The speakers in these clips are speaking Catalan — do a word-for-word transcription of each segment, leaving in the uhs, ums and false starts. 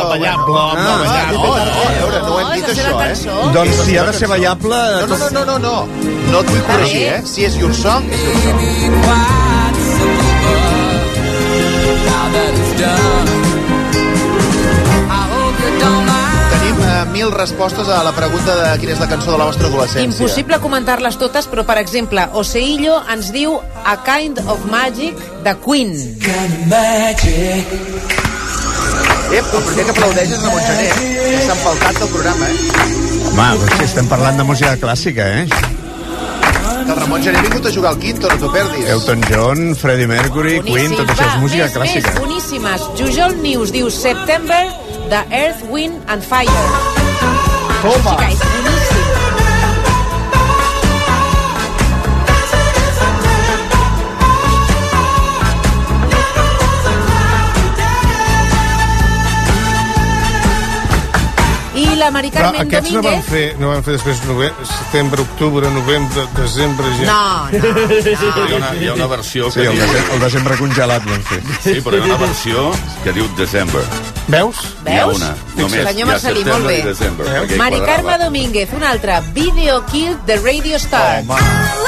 ballable. Ah, a veure, no ho hem dit això, eh? Doncs si ha de ser ballable... No, no, no, no, no. No et vull corregir, eh? Si és Your Song, és Your Song. Tenim eh, mil respostes a la pregunta de quina és la cançó de la vostra adolescència. Impossible comentar-les totes, però, per exemple, Oseillo ens diu A Kind of Magic de Queen. Ep, el primer que aplaudeix és Ramon Gené, que s'ha empaltat del programa, eh? Home, doncs estem parlant de música clàssica, eh? Que el Ramon Gené ha vingut a jugar al Quinto, no t'ho perdis. Elton John, Freddie Mercury, Boníssim. Queen, tot això és Va, música més, clàssica. Més, boníssimes. Jujol News diu September de Earth, Wind and Fire. Toma. Chica, és boníssim. I l'Amari Carmen aquests no van Domínguez... fer, no van fer després novembre, setembre, octubre, novembre, desembre, ja. No, no, no. Hi ha una, hi ha una versió que Sí, el diu... desembre, el desembre congelat van fer. Sí, però hi ha una versió que diu December. Veus? Hi ha Veus? una. Només. Senyor Hi ha Marcelí, molt September bé. i December. perquè hi Mari quadrava. Carme Domínguez, un altre. Video Kill de Radio Star. Home.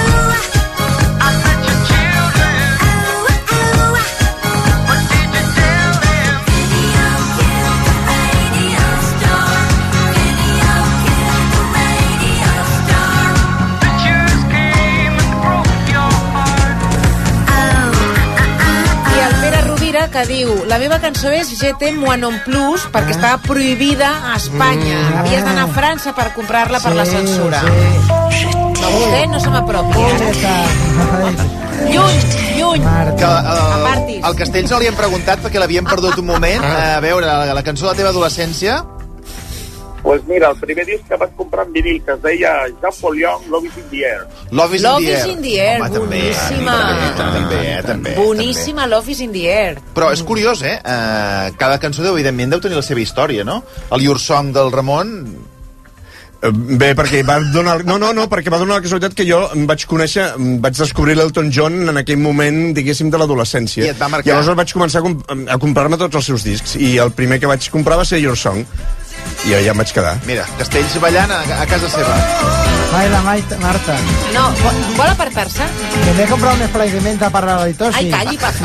I el Pere Rovira, que diu la meva cançó és Je t'aime moi non plus perquè estava prohibida a Espanya. Havies d'anar a França per comprar-la per la censura. No, vostè no se m'apropi, ara. Lluny, lluny. Que, uh, Apartis. al Castells no li hem preguntat perquè l'havíem perdut un moment. A veure, la, la cançó de la teva adolescència... Pues mira, el primer disc que vaig comprar en vinil, que es deia Jean-Paul Young, Love is in the Air. Love is Love in the is Air. in the Air, Home, també, boníssima. També, també, eh, també. Boníssima Love is in the Air. Però és curiós, eh? Uh, cada cançó, deu, evidentment, deu tenir la seva història, no? El Your Song del Ramon... Eh, Bé, perquè va donar... No, no, no, perquè va donar la casualitat que jo em vaig conèixer, em vaig descobrir l'Elton John en aquell moment, diguéssim, de l'adolescència. I et va marcar. I aleshores vaig començar a, comp a comprar-me tots els seus discs, i el primer que vaig comprar va ser Your Song, i allà em vaig quedar. Mira, Castells ballant a, a casa seva. Baila, Maita, Marta. No, vol, vol apartar-se? Que m'he comprat un spray de menta per la litosi. Ai, calli, per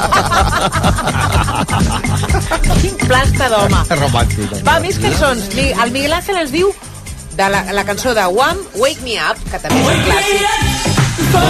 Quin plasta d'home. Romàntic. Va, més cançons. Mi- El Miguel Ángel ens diu de la, la cançó de Wham, Wake Me Up, que també és un clàssic.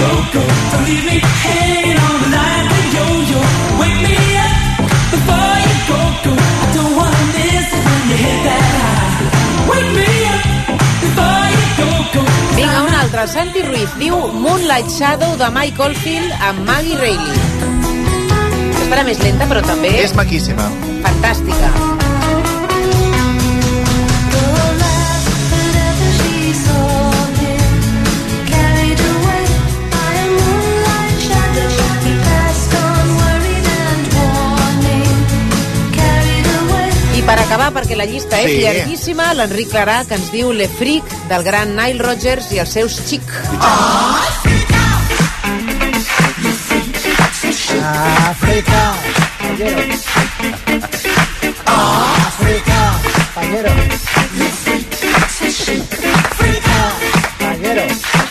Vinga, un altre. El Santi Ruiz diu Moonlight Shadow de Mike Oldfield amb Maggie Reilly. Espera, més lenta, però també És maquíssima. fantàstica. I per acabar, perquè la llista és Sí. llarguíssima, l'Enric Clarà, que ens diu Le Freak del gran Nile Rodgers i els seus Chic. África, payero. África, payero. África, payero.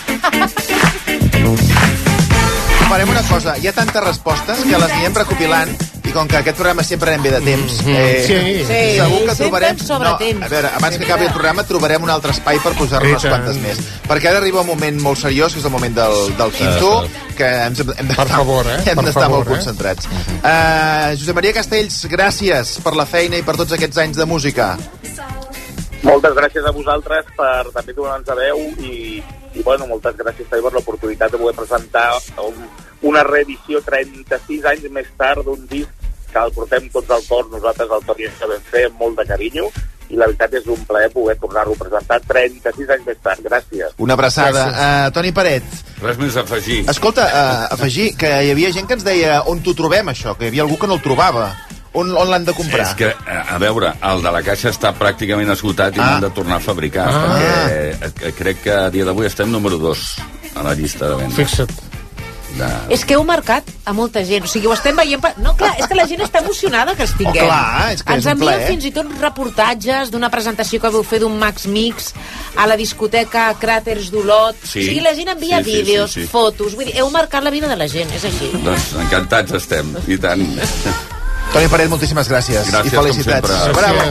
Farem una cosa, hi ha tantes respostes que les anirem recopilant i com que aquest programa sempre anem bé de temps, eh, Sí. Sí, segur que sempre trobarem... sobre temps. A veure, abans que acabi el programa trobarem un altre espai per posar-ne I unes tant. quantes més. Perquè ara arriba un moment molt seriós, que és el moment del, del quinto, que hem, hem Per favor, eh? hem Per d'estar favor, molt eh? concentrats. Uh, Josep Maria Castells, gràcies per la feina i per tots aquests anys de música. Moltes gràcies a vosaltres per també donar-nos a veu i, i bueno, moltes gràcies també per l'oportunitat de poder presentar un, una reedició trenta-sis anys més tard d'un disc que el portem tots al cor, nosaltres el Toni que vam fer amb molt de carinyo, i la veritat és un plaer poder tornar-lo a presentar trenta-sis anys més tard. Gràcies. Una abraçada. Uh, Toni Paret, Res més a afegir. escolta, uh, afegir que hi havia gent que ens deia on t'ho trobem, això, que hi havia algú que no el trobava. On, on l'han de comprar? És que, a veure, el de la caixa està pràcticament esgotat i Ah. l'han de tornar a fabricar, Ah. perquè eh, crec que a dia d'avui estem número dos a la llista de vendes. Fixa't. De... És que heu marcat a molta gent. O sigui, ho estem veient... Per... No, clar, és que la gent està emocionada que els tinguem. Oh, clar, és que Ens és un envien plaer. fins i tot reportatges d'una presentació que vau fer d'un Max Mix a la discoteca Cràters d'Olot. Sí. O sigui, la gent envia Sí, sí, vídeos, sí, sí. fotos... Vull dir, heu marcat la vida de la gent, és així. Doncs encantats estem, i tant. Toni Peret, moltíssimes gràcies. Gràcies, I felicitats. com sempre. Bravo.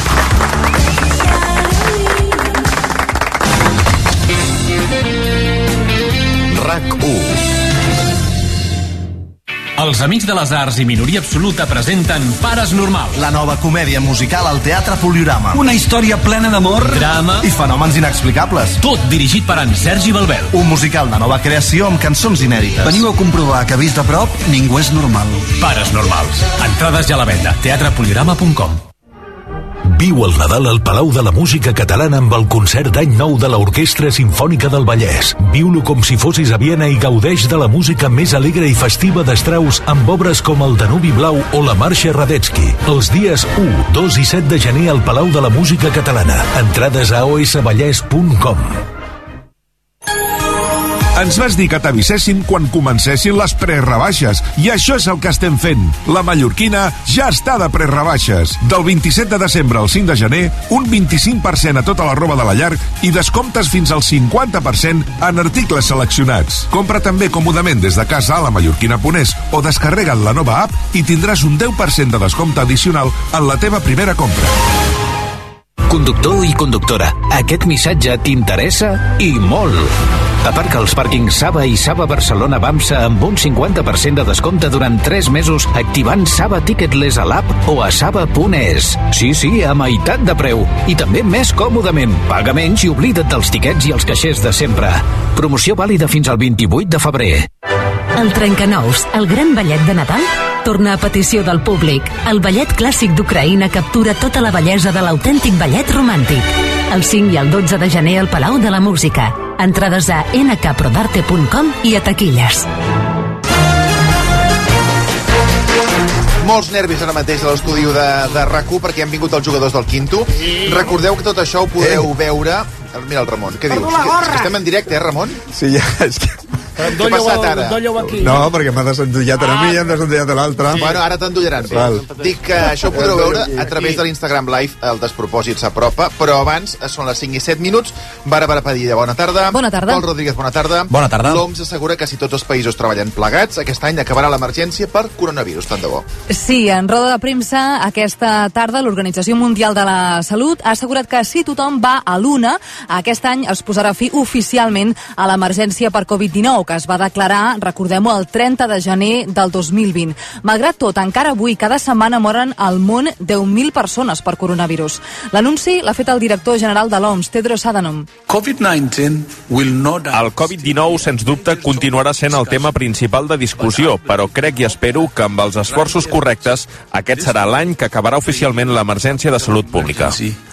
RAC u. Els Amics de les Arts i Minoria Absoluta presenten Pares Normals. La nova comèdia musical al Teatre Poliorama. Una història plena d'amor, drama I fenòmens inexplicables. tot dirigit per en Sergi Balbel. Un musical de nova creació amb cançons inèdites. Veniu a comprovar que vist de prop ningú és normal. Pares Normals. Entrades ja a la venda. teatre poliorama punt com. Viu el Nadal al Palau de la Música Catalana amb el concert d'any nou de l'Orquestra Simfònica del Vallès. Viu-lo com si fossis a Viena i gaudeix de la música més alegre i festiva d'Strauss amb obres com el Danubi Blau o la Marxa Radetzky. Els dies u, dos i set de gener al Palau de la Música Catalana. Entrades a o s vallès punt com. Ens vas dir que t'aviséssim quan comencessin les prerebaixes, i això és el que estem fent. La mallorquina ja està de prerebaixes. Del vint-i-set de desembre al cinc de gener, un vint-i-cinc per cent a tota la roba de la llar i descomptes fins al cinquanta per cent en articles seleccionats. Compra també còmodament des de casa a la mallorquina punt es o descarrega't la nova app i tindràs un deu per cent de descompte addicional en la teva primera compra. Conductor i conductora, aquest missatge t'interessa i molt. Aparca als pàrquings Saba i Saba Barcelona Bamsa amb un cinquanta per cent de descompte durant tres mesos activant Saba Ticketless a l'app o a saba punt es. Sí, sí, a meitat de preu. I també més còmodament. Paga menys i oblida't dels tiquets i els caixers de sempre. Promoció vàlida fins al vint-i-vuit de febrer. El Trencanous, el gran ballet de Nadal, torna a petició del públic. El ballet clàssic d'Ucraïna captura tota la bellesa de l'autèntic ballet romàntic. El cinc i el dotze de gener al Palau de la Música. Entrades a ene ca prodarte punt com i a taquilles. Molts nervis ara mateix a l'estudi de, de RAC u perquè han vingut els jugadors del Quinto. Recordeu que tot això ho podeu eh. veure... Mira el Ramon, què dius? Que, que estem en directe, eh, Ramon? Sí, ja, és que... Què ha passat ara? No, perquè m'ha desendollat a mi i hem desendollat a l'altre. Bueno, ara t'endollaran. Dic que això ho podreu veure a través de l'Instagram Live, el despropòsit s'apropa, però abans són les cinc i set minuts. Bàrbara Padilla, bona tarda. Bona tarda. Pol Rodríguez, bona tarda. Bona tarda. L'O M S assegura que si tots els països treballen plegats, aquest any acabarà l'emergència per coronavirus, tant de bo. Sí, en roda de premsa aquesta tarda l'Organització Mundial de la Salut ha assegurat que si tothom va a l'una, aquest any es posarà fi oficialment a l'emergència per covid dinou, que es va declarar, recordem-ho, el trenta de gener del dos mil vint. Malgrat tot, encara avui, cada setmana moren al món deu mil persones per coronavirus. L'anunci l'ha fet el director general de l'O M S, Tedros Adhanom. El covid dinou, sens dubte, continuarà sent el tema principal de discussió, però crec i espero que amb els esforços correctes aquest serà l'any que acabarà oficialment l'emergència de salut pública.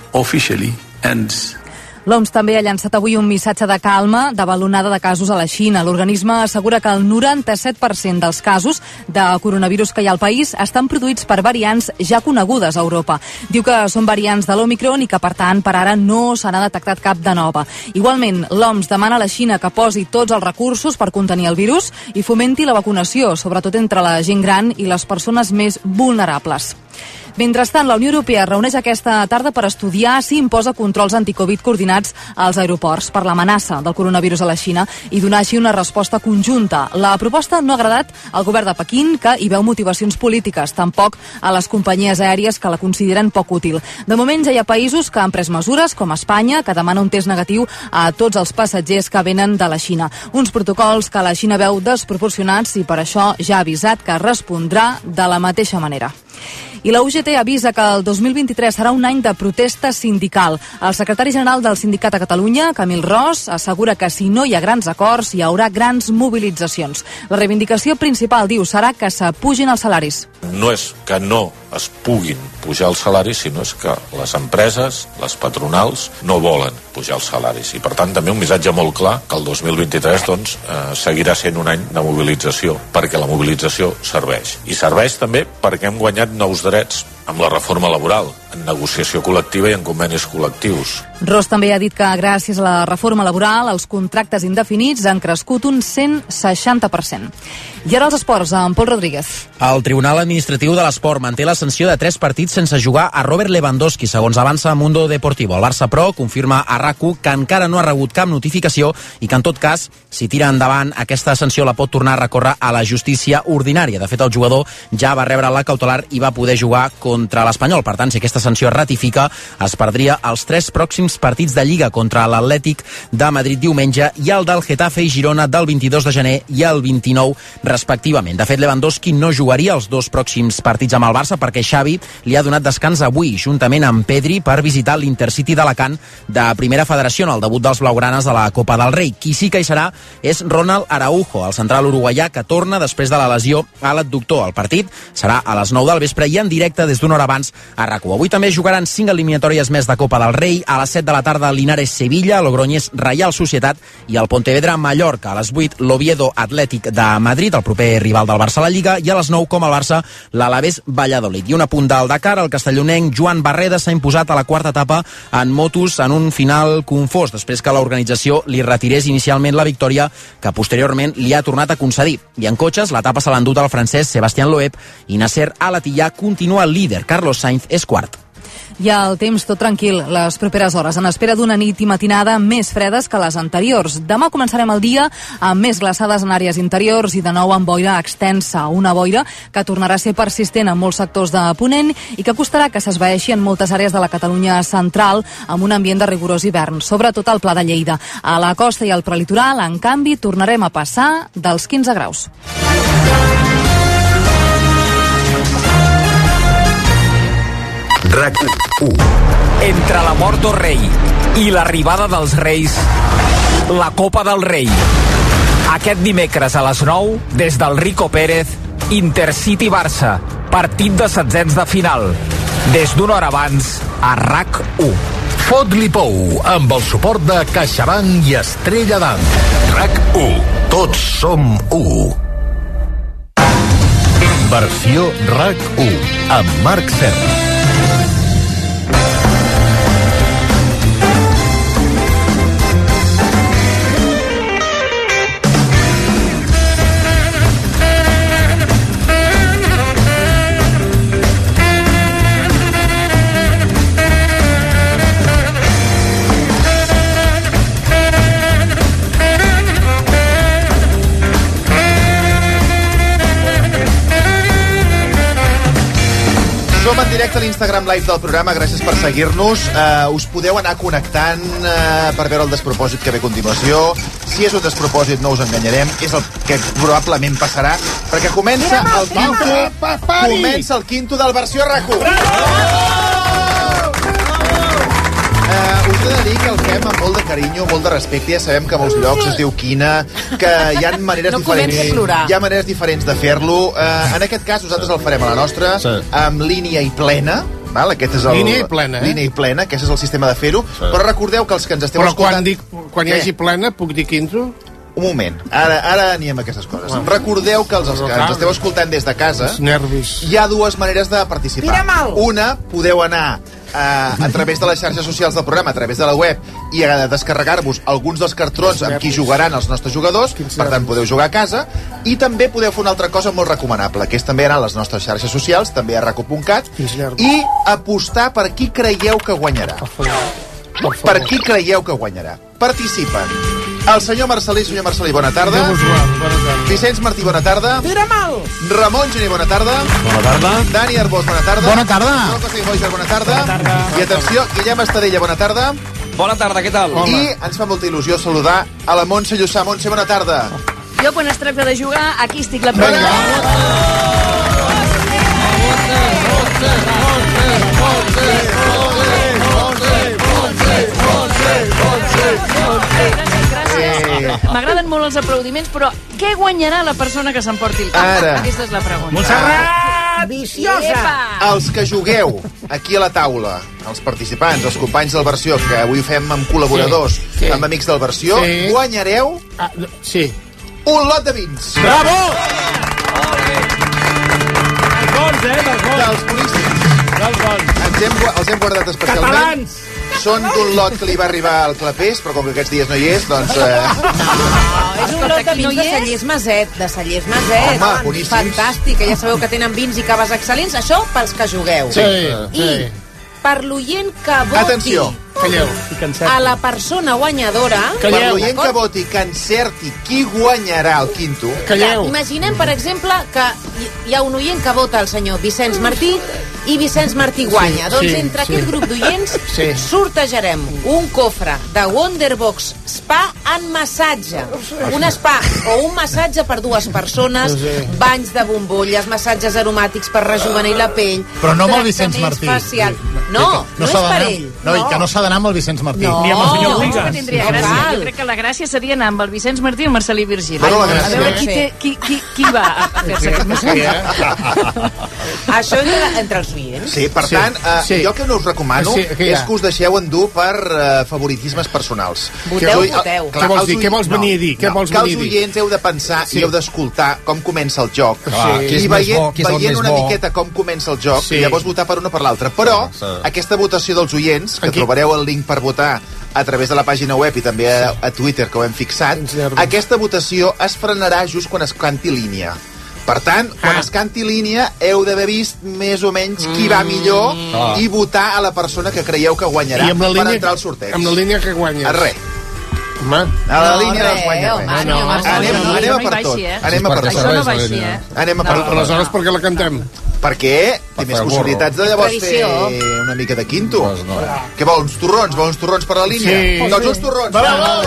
L'O M S també ha llançat avui un missatge de calma davant l'onada de casos a la Xina. L'organisme assegura que el noranta-set per cent dels casos de coronavirus que hi ha al país estan produïts per variants ja conegudes a Europa. Diu que són variants de l'Omicron i que, per tant, per ara no se n'ha detectat cap de nova. Igualment, l'O M S demana a la Xina que posi tots els recursos per contenir el virus i fomenti la vacunació, sobretot entre la gent gran i les persones més vulnerables. Mentrestant, la Unió Europea reuneix aquesta tarda per estudiar si imposa controls anticovid coordinats als aeroports per l'amenaça del coronavirus a la Xina i donar així una resposta conjunta. La proposta no ha agradat al govern de Pequín, que hi veu motivacions polítiques, tampoc a les companyies aèries, que la consideren poc útil. De moment ja hi ha països que han pres mesures, com Espanya, que demana un test negatiu a tots els passatgers que venen de la Xina. Uns protocols que la Xina veu desproporcionats i per això ja ha avisat que respondrà de la mateixa manera. I la U G T avisa que el dos mil vint-i-tres serà un any de protesta sindical. El secretari general del sindicat a Catalunya, Camil Ros, assegura que si no hi ha grans acords hi haurà grans mobilitzacions. La reivindicació principal, diu, serà que s'apugin els salaris. No és que no es puguin pujar els salaris, sinó és que les empreses, les patronals, no volen pujar els salaris. I, per tant, també un missatge molt clar que el dos mil vint-i-tres doncs, eh, seguirà sent un any de mobilització, perquè la mobilització serveix. I serveix també perquè hem guanyat nous drets amb la reforma laboral, en negociació col·lectiva i en convenis col·lectius. Ros també ha dit que gràcies a la reforma laboral els contractes indefinits han crescut un cent seixanta per cent. I ara els esports, amb Pol Rodríguez. El Tribunal Administratiu de l'Esport manté la sanció de tres partits sense jugar a Robert Lewandowski, segons avança Mundo Deportivo. El Barça Pro confirma a R A C u que encara no ha rebut cap notificació i que, en tot cas, si tira endavant, aquesta sanció la pot tornar a recórrer a la justícia ordinària. De fet, el jugador ja va rebre la cautelar i va poder jugar contra l'Espanyol. Per tant, si aquesta sanció es ratifica, es perdria els tres pròxims partits de Lliga contra l'Atlètic de Madrid diumenge i el del Getafe i Girona del vint-i-dos de gener i el vint-i-nou respectivament. De fet, Lewandowski no jugaria els dos pròxims partits amb el Barça perquè Xavi li ha donat descans avui, juntament amb Pedri, per visitar l'Intercity d'Alacant de Primera Federació en el debut dels blaugranes a la Copa del Rei. Qui sí que hi serà és Ronald Araujo, el central uruguaià que torna després de la lesió a l'adductor. El partit serà a les nou del vespre i en directe des d'una hora abans a R A C u. Avui també jugaran cinc eliminatòries més de Copa del Rei. A les set de la tarda, Linares-Sevilla, Logroñés Reial Societat i el Pontevedra-Mallorca. A les vuit, l'Oviedo Atlètic de Madrid, el proper rival del Barça a la Lliga, i a les nou, com el Barça, l'Alavés Valladolid. I un apunt del Dakar, el castellonenc Joan Barreda s'ha imposat a la quarta etapa en motos en un final confós, després que l'organització li retirés inicialment la victòria que posteriorment li ha tornat a concedir. I en cotxes, l'etapa se l'ha endut el francès Sebastián Loeb i Nasser Al-Attiyah continua el líder. Carlos Sainz és quart. Hi ha el temps tot tranquil les properes hores, en espera d'una nit i matinada més fredes que les anteriors. Demà començarem el dia amb més glaçades en àrees interiors i de nou amb boira extensa, una boira que tornarà a ser persistent en molts sectors de Ponent i que costarà que s'esvaeixi en moltes àrees de la Catalunya central amb un ambient de rigorós hivern, sobretot al Pla de Lleida. A la costa i al prelitoral, en canvi, tornarem a passar dels quinze graus. R A C u. Entre la mort del rei i l'arribada dels reis, la Copa del Rei. Aquest dimecres a les nou, des del Rico Pérez, Intercity Barça, partit de setzents de final. Des d'una hora abans, a R A C u. Fot-li pou, amb el suport de CaixaBank i Estrella d'Am. R A C u. Tots som u. Versió R A C u, amb Marc Serra. Som en directe a l'Instagram Live del programa, gràcies per seguir-nos. Uh, us podeu anar connectant uh, per veure el despropòsit que ve a continuació. Si és un despropòsit, no us enganyarem, és el que probablement passarà, perquè comença el quinto, comença el quinto del versió R A C u. Uh, us he de dir que el fem amb molt de carinyo, molt de respecte. Ja sabem que a molts llocs es diu quina, que hi ha maneres no diferents. Hi ha maneres diferents de fer-lo. Uh, en aquest cas, nosaltres el farem a la nostra, sí, amb línia i plena. Val? Aquest és el... Línia i plena, eh? Línia i plena, aquest és el sistema de fer-ho. Sí. Però recordeu que els que ens esteu Però escoltant... quan, dic, quan hi hagi plena, puc dir quinto? Un moment, ara, ara anem a aquestes coses. Ah. Recordeu que els, els que ens esteu escoltant des de casa, hi ha dues maneres de participar. Una, podeu anar Uh, a través de les xarxes socials del programa, a través de la web, i a descarregar-vos alguns dels cartrons amb qui jugaran els nostres jugadors. Per tant, podeu jugar a casa. I també podeu fer una altra cosa molt recomanable, que és també anar a les nostres xarxes socials, també a raco punt cat, i apostar per qui creieu que guanyarà. Per qui creieu que guanyarà. Participen el senyor Marcelí. Senyor Marcelí, bona tarda. Vicenç Martí, bona tarda. Tira mal. Ramon Gené, bona tarda. Bona tarda. Dani Arbós, bona tarda. Bona tarda. Joan Cosí Boixer, bona tarda. Bona tarda. I atenció, Guillem Estadella, bona tarda. Bona tarda, què tal? I ens fa molta il·lusió saludar a la Montse Llussà. Montse, bona tarda. Jo, quan es tracta de jugar, aquí estic la prova. M'agraden molt els aplaudiments, però què guanyarà la persona que s'emporti el camp? Ara. Aquesta és la pregunta. Montserrat! Viciosa! Els que jugueu aquí a la taula, els participants, els companys del Versió, que avui fem amb col·laboradors, sí, sí, amb amics del Versió, sí, guanyareu ah, sí, un lot de vins. Bravo! Dels polítics. Ens hem, els hem guardat especialment. Catalans! Són d'un lot que li va arribar al Clapés, però com que aquests dies no hi és, doncs... Eh... No, és un lot de vins de Cellers Maset, de Cellers Maset. Home, boníssims. Fantàstic, que ja sabeu que tenen vins i caves excel·lents. Això pels que jugueu. Sí, I per l'oient que voti... Atenció, calleu. A la persona guanyadora... Per l'oient que voti, que encerti qui guanyarà el quinto... Calleu. Imaginem, per exemple, que hi ha un oient que vota el senyor Vicenç Martí i Vicenç Martí guanya. Sí, doncs sí, entre sí. aquest grup d'oients Sí. sortejarem un cofre de Wonderbox Spa en massatge. Un spa o un massatge per dues persones, banys de bombolles, massatges aromàtics per rejuvenir la pell... Però no amb el Vicenç Martí. Facial. No, no, no és per ell. No, i que no s'ha d'anar amb el Vicenç Martí. No, Ni amb el senyor Buigas. que tindria gràcia. Jo crec que la gràcia seria anar amb el Vicenç Martí i el Marcelí Virgili. Bueno, la gràcia. A veure qui, té, qui, qui, qui va a fer-se aquest massatge. Això entre, entre els oients. Sí, per Sí, tant, eh, sí. jo que no us recomano Sí, que hi ha. és que us deixeu endur per eh, favoritismes personals. Voteu, Que- voteu. clar, Què vols els dir? oi- Què vols venir a dir? Què no, vols que els venir a dir? oients heu de pensar Sí. i heu d'escoltar com comença el joc. Clar, Sí. qui és I més veient, bo, qui és el veient més una bo. miqueta com comença el joc, Sí. i llavors votar per un o per l'altre. Però Sí. aquesta votació dels oients, que Aquí. trobareu el link per votar a través de la pàgina web i també a, a Twitter, que ho hem fixat, aquesta votació es frenarà just quan es canti línia. Per tant, quan Ah. es canti línia, heu d'haver vist més o menys qui va millor Ah. i votar a la persona que creieu que guanyarà I amb la per línia, entrar al sorteig. amb la línia que guanyes. A res. Home. A la No, línia no es res, guanya home, res. senyor Marcelí. Anem, No, anem no a hi per baixi, tot. eh? Anem a per tot. Això no va així, eh? Anem a per tot. Aleshores, per què la cantem? Perquè té més fer el possibilitats de llavors Tradició. fer una mica de quinto. Què vol, uns torrons? Vol uns torrons per la línia? Sí. Doncs uns torrons. Bravo!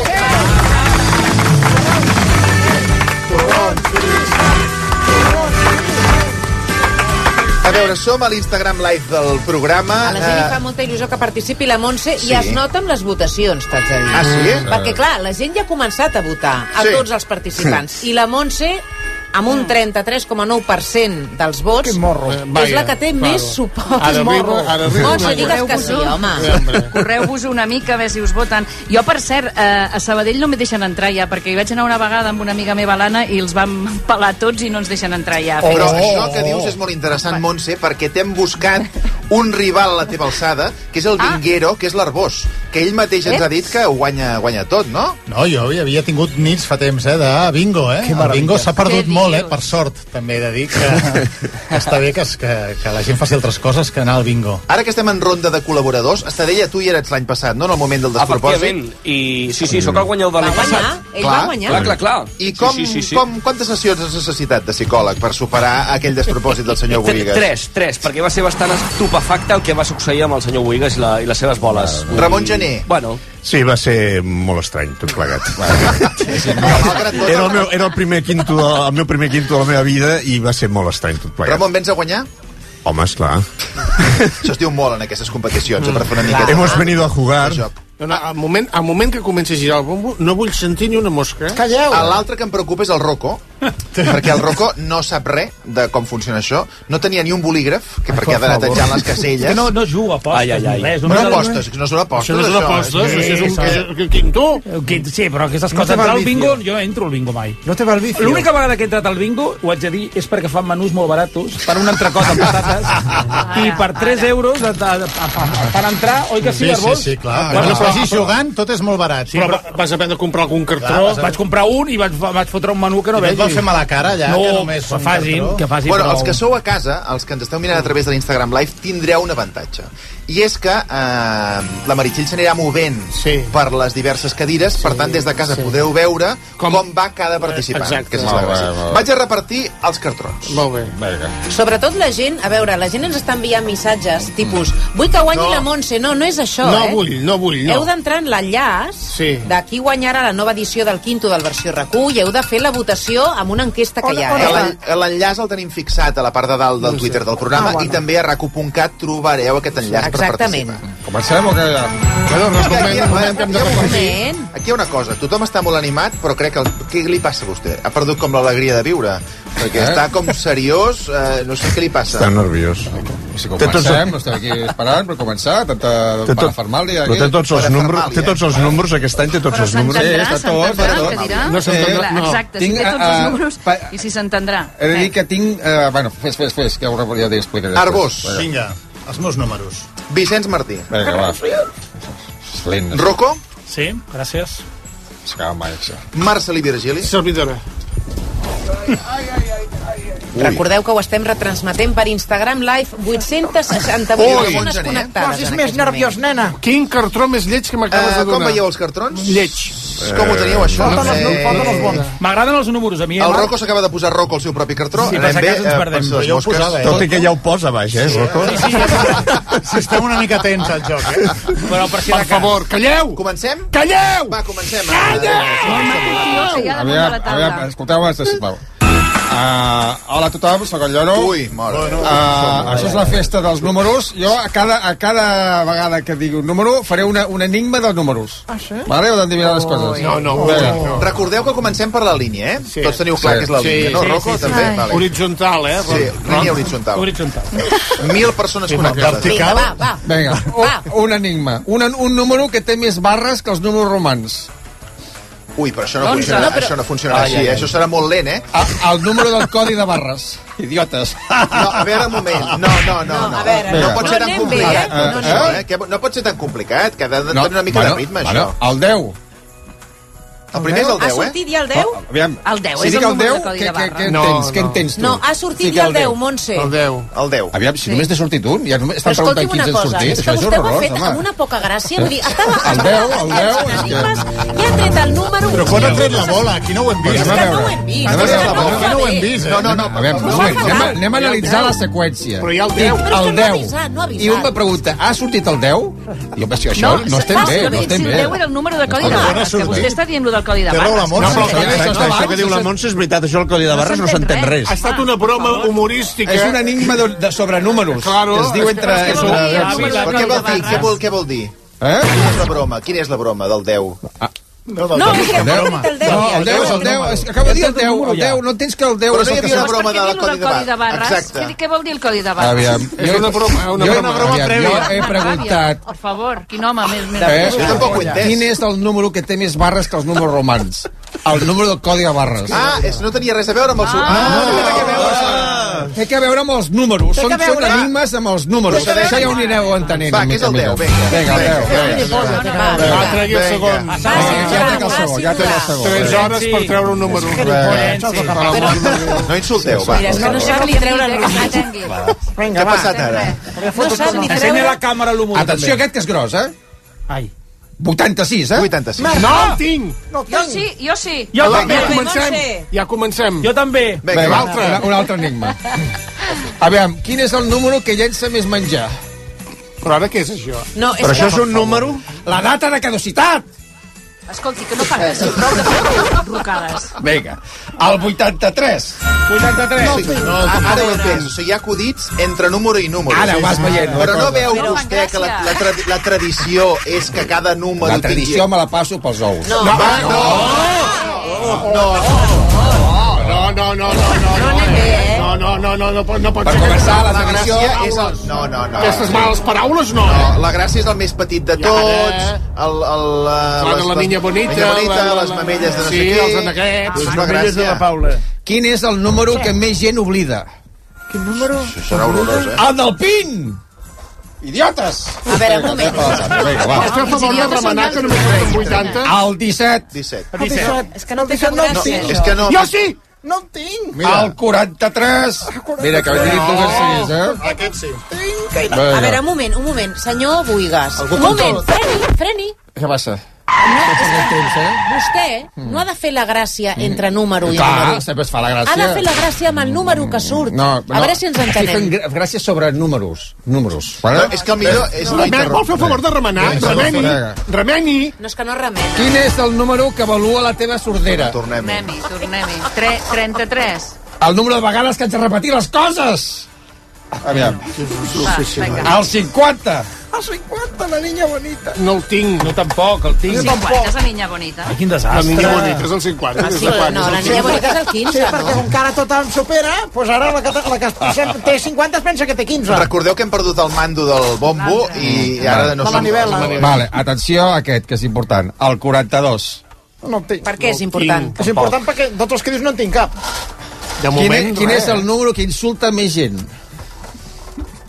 A veure, som a l'Instagram Live del programa. A la gent li fa Eh, molta il·lusió que participi la Montse Sí. i es nota amb les votacions, t'haig de dir. Ah, sí? Perquè, clar, la gent ja ha començat a votar, a Sí. tots els participants. I la Montse, amb un trenta-tres coma nou per cent dels vots, Que morro. Eh, és vaya, la que té claro. més suport. Ara arriba- ara arriba Montse, una- digues que sí, home. Sí, hombre. Correu-vos una mica a veure si us voten. Jo, per cert, eh, a Sabadell no me deixen entrar ja, perquè hi vaig anar una vegada amb una amiga meva, l'Anna, i els vam pelar tots i no ens deixen entrar ja. Però Oh, això que oh. dius és molt interessant, Montse, perquè t'hem buscat un rival a la teva alçada, que és el Ah. Vinguero, que és l'Arbós, que ell mateix ens Eh? ha dit que ho guanya, guanya tot, no? No, jo hi havia tingut nits fa temps, eh, de bingo, eh? El bingo s'ha perdut Què molt, eh, dius? per sort, també he de dir que, que està bé que, es- que, que la gent faci altres coses que anar al bingo. Ara que estem en ronda de col·laboradors, Estadella, tu hi eres l'any passat, no?, en el moment del despropòsit. Efectivament, i sí, sí, sóc el guanyador de Va l'any guanyar, passat. ell va guanyar. Clar, clar, clar. I com, sí, sí, sí, sí. com, quantes sessions has necessitat de psicòleg per superar aquell despropòsit del senyor Tre- Boigas? Tres, tres, perquè va ser bastant estupefacte el que va succeir amb el senyor Boigas i, la, i les seves boles. Ramon Gené. Bueno, Sí, va ser molt estrany, tot plegat. Malgrat tot, Era el, meu, era el primer quinto, de, el meu primer quinto de la meva vida i va ser molt estrany, tot plegat. Ramon, vens a guanyar? Home, esclar. Això es diu molt en aquestes competicions, mm. per fer una mica... Hemos venido a jugar. de joc. No, no, al, moment, al moment que comenci a girar el bombo, no vull sentir ni una mosca. Eh? Calleu! L'altre que em preocupa és el Rocco, perquè el Rocco no sap res de com funciona això, no tenia ni un bolígraf, que perquè ha d'anar tanjant les caselles. Que no, no juga a apostes, Ai, ai, ai. ni res. No apostes, no són apostes, Això no són apostes, això és un és un quinto. Quin- Sí, però aquestes No coses... te va Entrar el al bingo, vicio. jo no entro al bingo mai. No te va el vicio. L'única vegada que he entrat al bingo, ho haig de dir, és perquè fan menús molt baratos, per un entrecot amb patates, i per tres euros de, de, de, per entrar, oi que sí, Sí, sí, Arbós? sí, clar. Bueno, Quan però- vagis jugant, tot és molt barat. Sí, Però però vas aprendre a comprar algun cartró. Clar, vas a- vaig comprar un i vaig, vaig fotre un menú que no I no et vegi. van fer mala cara, allà, no, que només que un facin, cartró? que facin Bueno, prou. els que sou a casa, els que ens esteu mirant a través de l'Instagram Live, tindreu un avantatge. I és que eh, la Meritxell s'anirà movent Sí. per les diverses cadires, per tant, des de casa sí. podeu veure com, Com- va cada participant. Exacte. Que és la Molt bé, gràcia. molt bé. Vaig a repartir els cartrons. Molt bé. Vinga. Sobretot la gent, a veure, la gent ens està enviant missatges tipus, vull que guanyi No. la Montse. No, no és això, No eh? vull, no vull, no. Heu d'entrar en l'enllaç Sí. de qui guanyarà la nova edició del Quinto del versió R Q i heu de fer la votació amb una enquesta que hi ha, Que eh? l'en- L'enllaç el tenim fixat a la part de dalt del Twitter del programa Ah, bueno. i també a racu punt cat trobareu aquest enllaç Exactament. per participar. Comencem o què? Bueno, És que aquí, recoment, recoment que hem de aquí, repartir. Moment. aquí hi ha una cosa, tothom està molt animat, però crec que... El, què li passa a vostè? Ha perdut com l'alegria de viure, perquè Eh? està com seriós, eh, no sé què li passa. Està nerviós. Si Té tots- comencem, no estem aquí esperant per començar, tanta Té tot- parafermàlia Però aquí. té tots els números, Parafermàlia. té tots els números, aquest any té tots els números. Sí, S'entendrà, està tot, s'entendrà, està tot. el que dirà? No s'entendrà, Clar, no. Exacte, Tinc, si té tots eh, els números pa- i si s'entendrà. He de dir Eh. que tinc... Uh, bueno, fes, fes, fes, que ja t'hi explicaré. Arbós. després. Vinga. Els meus números. Vicenç Martí. Vinga, va. Lent. Rocco. Sí, gràcies. S'acaba mai, això. Marcelí Virgili. Servidora. Recordeu que ho estem retransmetent per Instagram Live, vuit-cents seixanta-vuit persones connectades. Posis més nerviós, nena. Quin cartró més lleig que m'acabes de donar. Com veieu els cartrons? Lleig. Com ho teniu, això? M'agraden els números, a mi. El Rocco s'acaba de posar Rocco al seu propi cartró. Sí, per si acaso ens perdem. Jo ho posava, eh? Tot i que ja ho posa baix, eh, Rocco? Sí, sí. Si estem una mica tens al joc, eh? Però per si Per favor, calleu! Comencem? Calleu! Va, comencem. Aviam, aviam, escolteu-me, sisplau. Uh, hola a tothom, soc el Lloro. Ui, mare. Uh, això és la festa dels números. Jo a cada, a cada vegada que digui un número faré una, un enigma dels números. Ah, sí? Vale? Heu d'endevinar les coses. No, no. no. Recordeu que comencem per la línia, eh? Sí. Tots teniu clar Sí. que és la Sí, línia, no, sí, Rocco? sí, sí. També? Ai. Vale. Horitzontal, eh? Sí, línia horitzontal. Horitzontal. Mil persones connectades. Vinga, va, va. Vinga, un, un enigma. Un, un número que té més barres que els números romans. Ui, però això no Onze. funcionarà, No, però- això no funcionarà Ai, així, ai, eh? ai. Això serà molt lent, eh? A, el número del codi de barres. Idiotes. No, a veure, un moment. No, no, no. No, no. a veure, no no. pot ser No tan anem bé, complicat. eh? No, No, no, eh? eh? Que no pot ser tan complicat, que ha de tenir una mica de ritme, bueno, això. el deu. El primer és el Ha deu, eh? sortit ja el deu? Aviam, El deu si és dic el el número deu, de codi què, de què, barra. què en No, tens? Què en no. tens tu? No, ha sortit Fica ja el el deu, deu. Montse. El deu. El deu. Aviam, si només t'ha sortit un, ja només Però estan preguntant escolti'm quins una han cosa, sortit. és que Això és vostè ho ha horrorós, fet amb home. una poca gràcia. Vull dir, estava... El estava deu, el deu, aquests és que- enigmes, I ha tret el número... Però quan ha tret la bola? Aquí no ho hem vist. És que no ho hem vist. Anem a És que veure, no ho anem a fa no ho hem bé. vist, eh? No, no, no. A veure, un Us moment, fa anem, a, fatal. anem a analitzar la seqüència. Però hi ha el Dic, deu. Però és que el no ha deu. avisat, no ha avisat. I un me pregunta, ha sortit el deu? Jo penso que això No, no, estem bé, no si estem el bé. deu era el número de codi de No, barres, que vostè està dient lo del codi de Té raó la barres. Montse. No, però Això ja exacte, està això que abans, diu la això- Montse és veritat, això del codi de barres no s'entén res. Ha estat una broma humorística. És un enigma de, de sobre números. Claro, que es diu és que- entre... és que vol dir el número de Però codi què de vol dir? barres. Què vol, què vol dir? Eh? Quina és la broma? Quina és la broma del deu? No, és que ha tret el deu. No, ja. el deu és el deu. És que acaba de dir el deu. El deu, no entens que el deu Però és no hi el que havia una s'ha... broma Per què del diu lo del codi de barres? Exacte. Què, què vol dir el codi de barres? Aviam. És una broma, una jo, broma, broma aviam, prèvia. jo he preguntat... Per favor, quin home més... més Eh? Jo tampoc ho he entès. Quin és el número que té més barres que els números romans? El número del codi de barres. Ah, és, no tenia res a veure amb el seu... Ah, no, té a veure, té que veure amb els números. Té Són, que són veure- enigmes amb els números. Té que veure- Això ja ho anireu entenent. Va, una que és mica el deu, millor. vinga. Vinga, el deu. Vinga. vinga. Va, tregui el segon. Ja trec el segon, ja trec el segon. Tres hores per treure un número. No insulteu, va. Mira, és que no sap ni treure el número. Què ha passat ara? No sap ni Ensenya treure... la càmera a l'humor. Atenció, aquest que és gros, eh? Ai. vuitanta-sis, eh? vuitanta-sis. No el tinc! Jo sí, jo sí. Jo Va, també. ja comencem. Ja comencem. Jo també. Vinga, Vinga, l'altre. un, un altre enigma. Aviam, quin és el número que llença més menjar? Però ara què és això? No, Però això és un número? La data de caducitat! Escolti, que no fa gràcia. Prou de fer rucades. Vinga, el vuitanta-tres. vuitanta-tres. No, ara ho he entès. O sigui, hi ha acudits entre número i número. Ara ho vas veient, la Però no cosa. veu Però fan vostè que la, la, gràcia. tra la tradició és que cada número La tradició me la passo pels ous. No, Va, no! No, No, no, no, no, no. no anem bé, eh? No, no, no, no, no pot, no pot Per ser. començar, la la tradició... gràcia és el... No, no, no. Aquestes males paraules no. No, la gràcia és el més petit de tots, el... el la, La de la niña bonita, niña bonita la- la- les mamelles de no sí, sé què. els anaquets, És les una mamelles de gràcia. la Paula. Quin és el número que més gent oblida? Quin número? Això serà horrorós, eh? El del pin! Idiotes! A veure, un moment. Vinga, va. Esteu a favor de remenar que només són vuitanta? El disset. disset. El disset. És que no té cap No, gràcia, és això. que no... Jo sí! No en tinc. Mira. El quaranta-tres. Mira, que he dit dues sis, eh? Aquest sí. A veure, un moment, un moment. Senyor Buigas. Algú Un moment, freni, freni. Què passa? No, és que temps, eh? vostè no ha de fer la gràcia entre número i Clar, número. sempre es fa la gràcia. Ha de fer la gràcia amb el número que surt. No, A veure si ens Estic fent entenem. gra- gràcies sobre números. Números. Vale? No, és que el millor és no Remen, vol fer el favor de remenar? Vinga, Remeni. vinga. Remeni. No és que no remena. Quin és el número que avalua la teva sordera? Tornem-hi. Tornem-hi, tornem-hi. Tre- trenta-tres. El número de vegades que haig de repetir les coses. Aviam. Va, vinga. El cinquanta. El cinquanta, la niña bonita. No el tinc. No, tampoc, el tinc. cinquanta és la niña bonita. Ai, quin La desastre. niña bonita és el cinquanta. Ah, des sí, de quan? no, És el la niña bonita és el Sí, quinze, perquè no? com que ara tothom supera, doncs ara la que, la que sempre té cinquanta es pensa que té quinze. Recordeu que hem perdut el mando del bombo i ara no De la som... nivela. Vale, atenció a aquest, que és important. El quaranta-dos. No el tinc. Per què és important? És important perquè tots els que dius no en tinc cap. De Quin, moment, quin res. és el número que insulta més gent?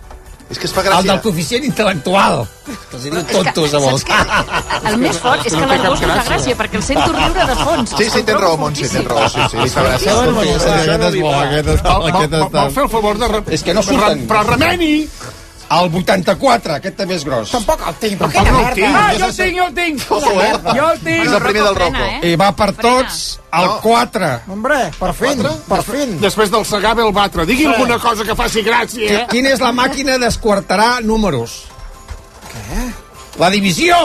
És que es fa gràcia. El del coeficient intel·lectual. Que els diu tontos a molts. El més fort és que l'Arbós no fa gràcia, perquè el sento riure de fons. Sí, sí, tens raó, Montse, tens raó. Sí, sí, li fa gràcia. Aquest és bo, aquest és bo. Vol fer el favor de... És que no surten. Però remeni! El vuitanta-quatre, aquest també és gros. Tampoc el tinc, però Tampoc quina no el tinc. merda. Ah, jo el tinc, jo el tinc! Jo el tinc! És el primer del Rocco. I va per tots el quatre. Hombre, per fin, per fin. Després del segar ve el batre. Digui alguna cosa que faci gràcia. Quina és la màquina d'esquartarà números? Què? La divisió!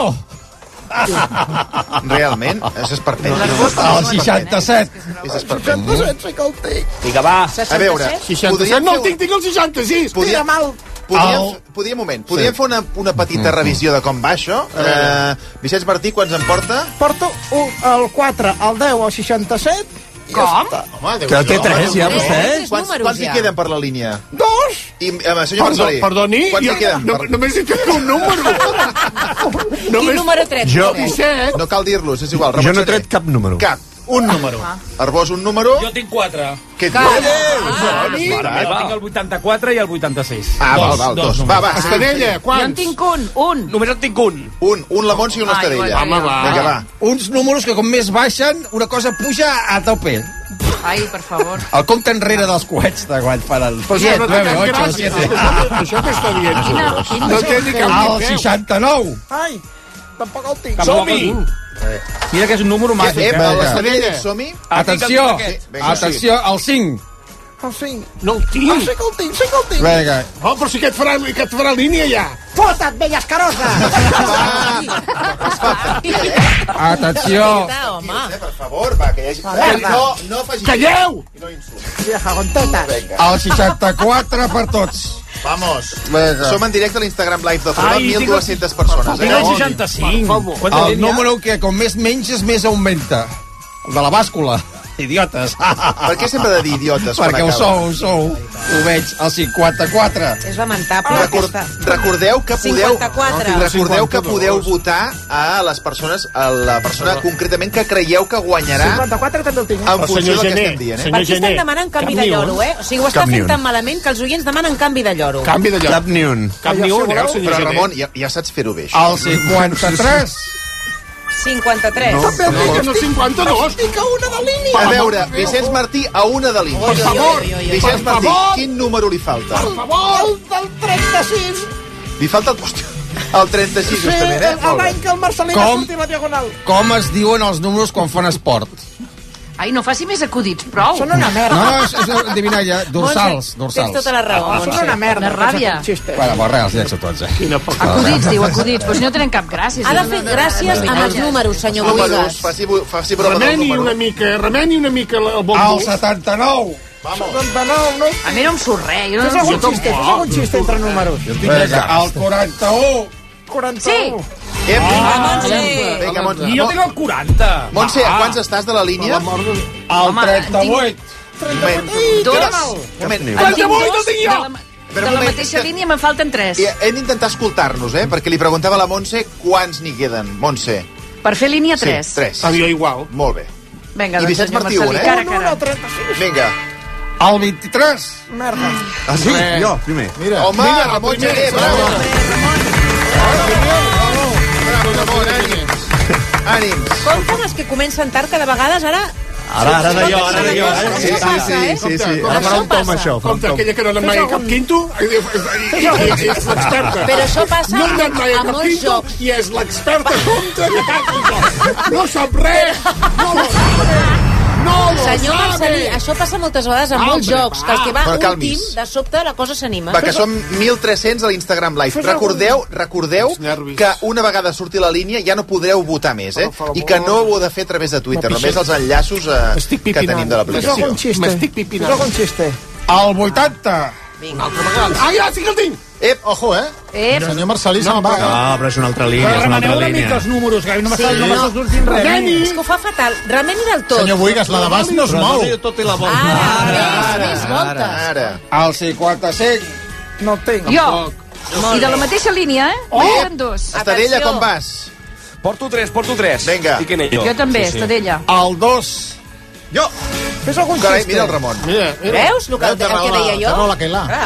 Realment, és esperpent. El seixanta-set. És esperpent. seixanta-set, sí que el tinc. Vinga, va. A veure, seixanta-set no el tinc, tinc el seixanta-sis. Podria mal. Podríem, podríem, un moment, podríem fer una, una petita revisió de com va això? Eh, Vicenç Martí, quants en porta? Porto un, el quatre, el deu, el seixanta-set. Com? Home, Que té tres, ja, vostè? Quants, quants hi queden per la línia? Dos. I, eh, senyor Marcelí, Perdoni, quants jo, hi queden? no, només hi queda un número. Quin número tret? Jo- disset. No cal dir-los, és igual. Jo Ramon no he Seré. tret cap número. Cap. Un número. Arbós, un número. Jo tinc quatre. Què et Cal. dius? Jo tinc el vuitanta-quatre i el vuitanta-sis. Ah, val, val, dos. Va, va, Estanella, Jo en quants? tinc un, un. Només en tinc un. Un, un la Montse i una Ai, Estadella. bueno, va. Vinga, va. Uns números que com més baixen, una cosa puja a tope. Ai, per favor. El compte enrere dels coets de quan fan el Però set, això no té nueve, cap ocho, gràcia. siete. Això- Això que està dient. Quina- quin- No té ni cap El ni peu. seixanta-nou. Ai, tampoc el tinc. Som-hi! Mira que és un número màgic, Eh, eh? l'Estadella, som-hi? Atenció, Sí, vinga, atenció, el cinc. El cinc. No el Ah, tinc. sí que el tinc, sí que el tinc. Vinga. Oh, però si aquest farà, aquest farà línia ja. Fota't, vella escarosa. Atenció. Home. Eh, per favor, va, que hi hagi... merda. No, no facis... Calleu! Vieja con tetas. Vinga, El seixanta-quatre per tots. vamos. Vinga. Som en directe a l'Instagram Live de Fora, Ai, mil dues-centes persones. Tinc el Eh? seixanta-cinc. Quanta El gent hi ha? número que com més menges, més augmenta. El de la bàscula. Idiotes. Per què sempre he de dir idiotes quan Perquè ho acaba? sou, ho sou. Ho veig. El cinquanta-quatre. És lamentable, Record, aquesta. recordeu que podeu cinquanta-quatre. recordeu que podeu votar a les persones a la persona concretament que creieu que guanyarà cinquanta-quatre també el tinc. en funció senyor del que Gené, estem dient, eh? senyor Per què estan demanant canvi de lloro, eh? O sigui, ho està Cap ni fent un. tan malament que els oients demanen canvi de lloro. Canvi de lloc. Cap ni un. Cap ni un, eh, el senyor Però Gené. Ramon, ja, ja saps fer-ho bé, això. El cinquanta-tres. cinquanta-tres. No, no, no, cinquanta-dos. Estic a una de línia. A veure, Vicenç Martí a una de línia. Per favor, Vicenç per Martí, favor. quin número li falta? Per favor. El del trenta-sis. Li falta el... Hòstia, el trenta-sis, Sí, justament, eh? el Molt bé. l'any que el Marcelí va Com? sortir a la diagonal. Com es diuen els números quan fan esport? Ai, no faci més acudits, prou. Són una merda. No, és, és adivinalla. Dorsals, dorsals. Tens tota la raó. Ah, són una merda. Una ràbia. Xiste. Bueno, pues res, els llenço tots, eh? Acudits, diu, acudits. Però si no tenen cap gràcia. Ha de fer gràcies amb els números, senyor Números, Boigas. faci, faci broma del Remeni número. una mica, remeni una mica el El bombo. setanta-nou. setanta-nou, no? A mi no em surt res. Jo Fes no algun jo xiste, fes tampoc. algun xiste entre números. Vinga, el quaranta-u. quaranta-u. Ep, Ah, Montse. vinga, Montse. I jo tinc el quaranta. Montse, Va. a quants estàs de la línia? El trenta-vuit. Moment. Dos. Moment. trenta-vuit el tinc De jo. la, Però de un la moment, mateixa és que- línia me'n falten tres. I hem d'intentar escoltar-nos, eh? Perquè li preguntava a la Montse quants n'hi queden. Montse. Per fer línia Sí, tres. tres. A mi igual. Molt bé. Vinga, I doncs, Vicenç senyor Martí, un, Marcelí, eh? cara a Un, un, cara. el trenta-sis. Vinga. El vint-i-tres. Merda. Ah, sí? Jo, primer. Mira. Home, Mira, Ramon primer, Gené, bravo. Bravo, Ramon, ànims. Ànims. Com fan els que comencen tard cada vegada? Ara... Ara, ara de jo, ara de jo. Això Sí, sí, passa, sí, eh? sí, sí. Compte, Ara farà un tom, passa. això. farà un Compte, tom. aquella que no ha anat mai a cap quinto i, i, i, i, és l'experta. Però això passa No ha anat mai a a cap molts quinto jocs. i és l'experta compte que cap No sap res. No lo sabe. No lo Senyor sabe. Marcelí, això passa moltes vegades en molts Hombre, jocs, que el que va Però últim, calmis. de sobte la cosa s'anima. Va, que som mil tres-cents a l'Instagram Live. Fes Recordeu, recordeu nervis. que una vegada surti la línia ja no podreu votar més, eh? I que no ho heu de fer a través de Twitter, No només pixis. els enllaços eh, Estic que pipinant. tenim de Fes l'aplicació. algun xiste. M'estic pipinant. Fes algun xiste. El vuitanta. Ah, ja, sí que el tinc. Ep, Ojo, eh? Ep. Senyor Marcelí se'n va. Ah, però és una altra línia, Però és una remeneu altra una mica línia. els números, que no m'està Sí. no m'està sortint res. Remeni. És que ho fa fatal. Remeni del tot. Senyor Boigas, la de baix no es mou. tot i la volta. Ara, més, més voltes. Ara. El cinquanta-cinc. No el tinc. Jo. I de la mateixa línia, eh? Oh. Eren dos. Estadella, Atenció. com vas? Porto tres, porto tres. Vinga. I en ell. Jo també, Estadella. El dos. Jo. Fes algun Carai, xiste. mira el Ramon. Mira, mira. Veus el que, el que deia jo? Té raó la Cailà. Clar.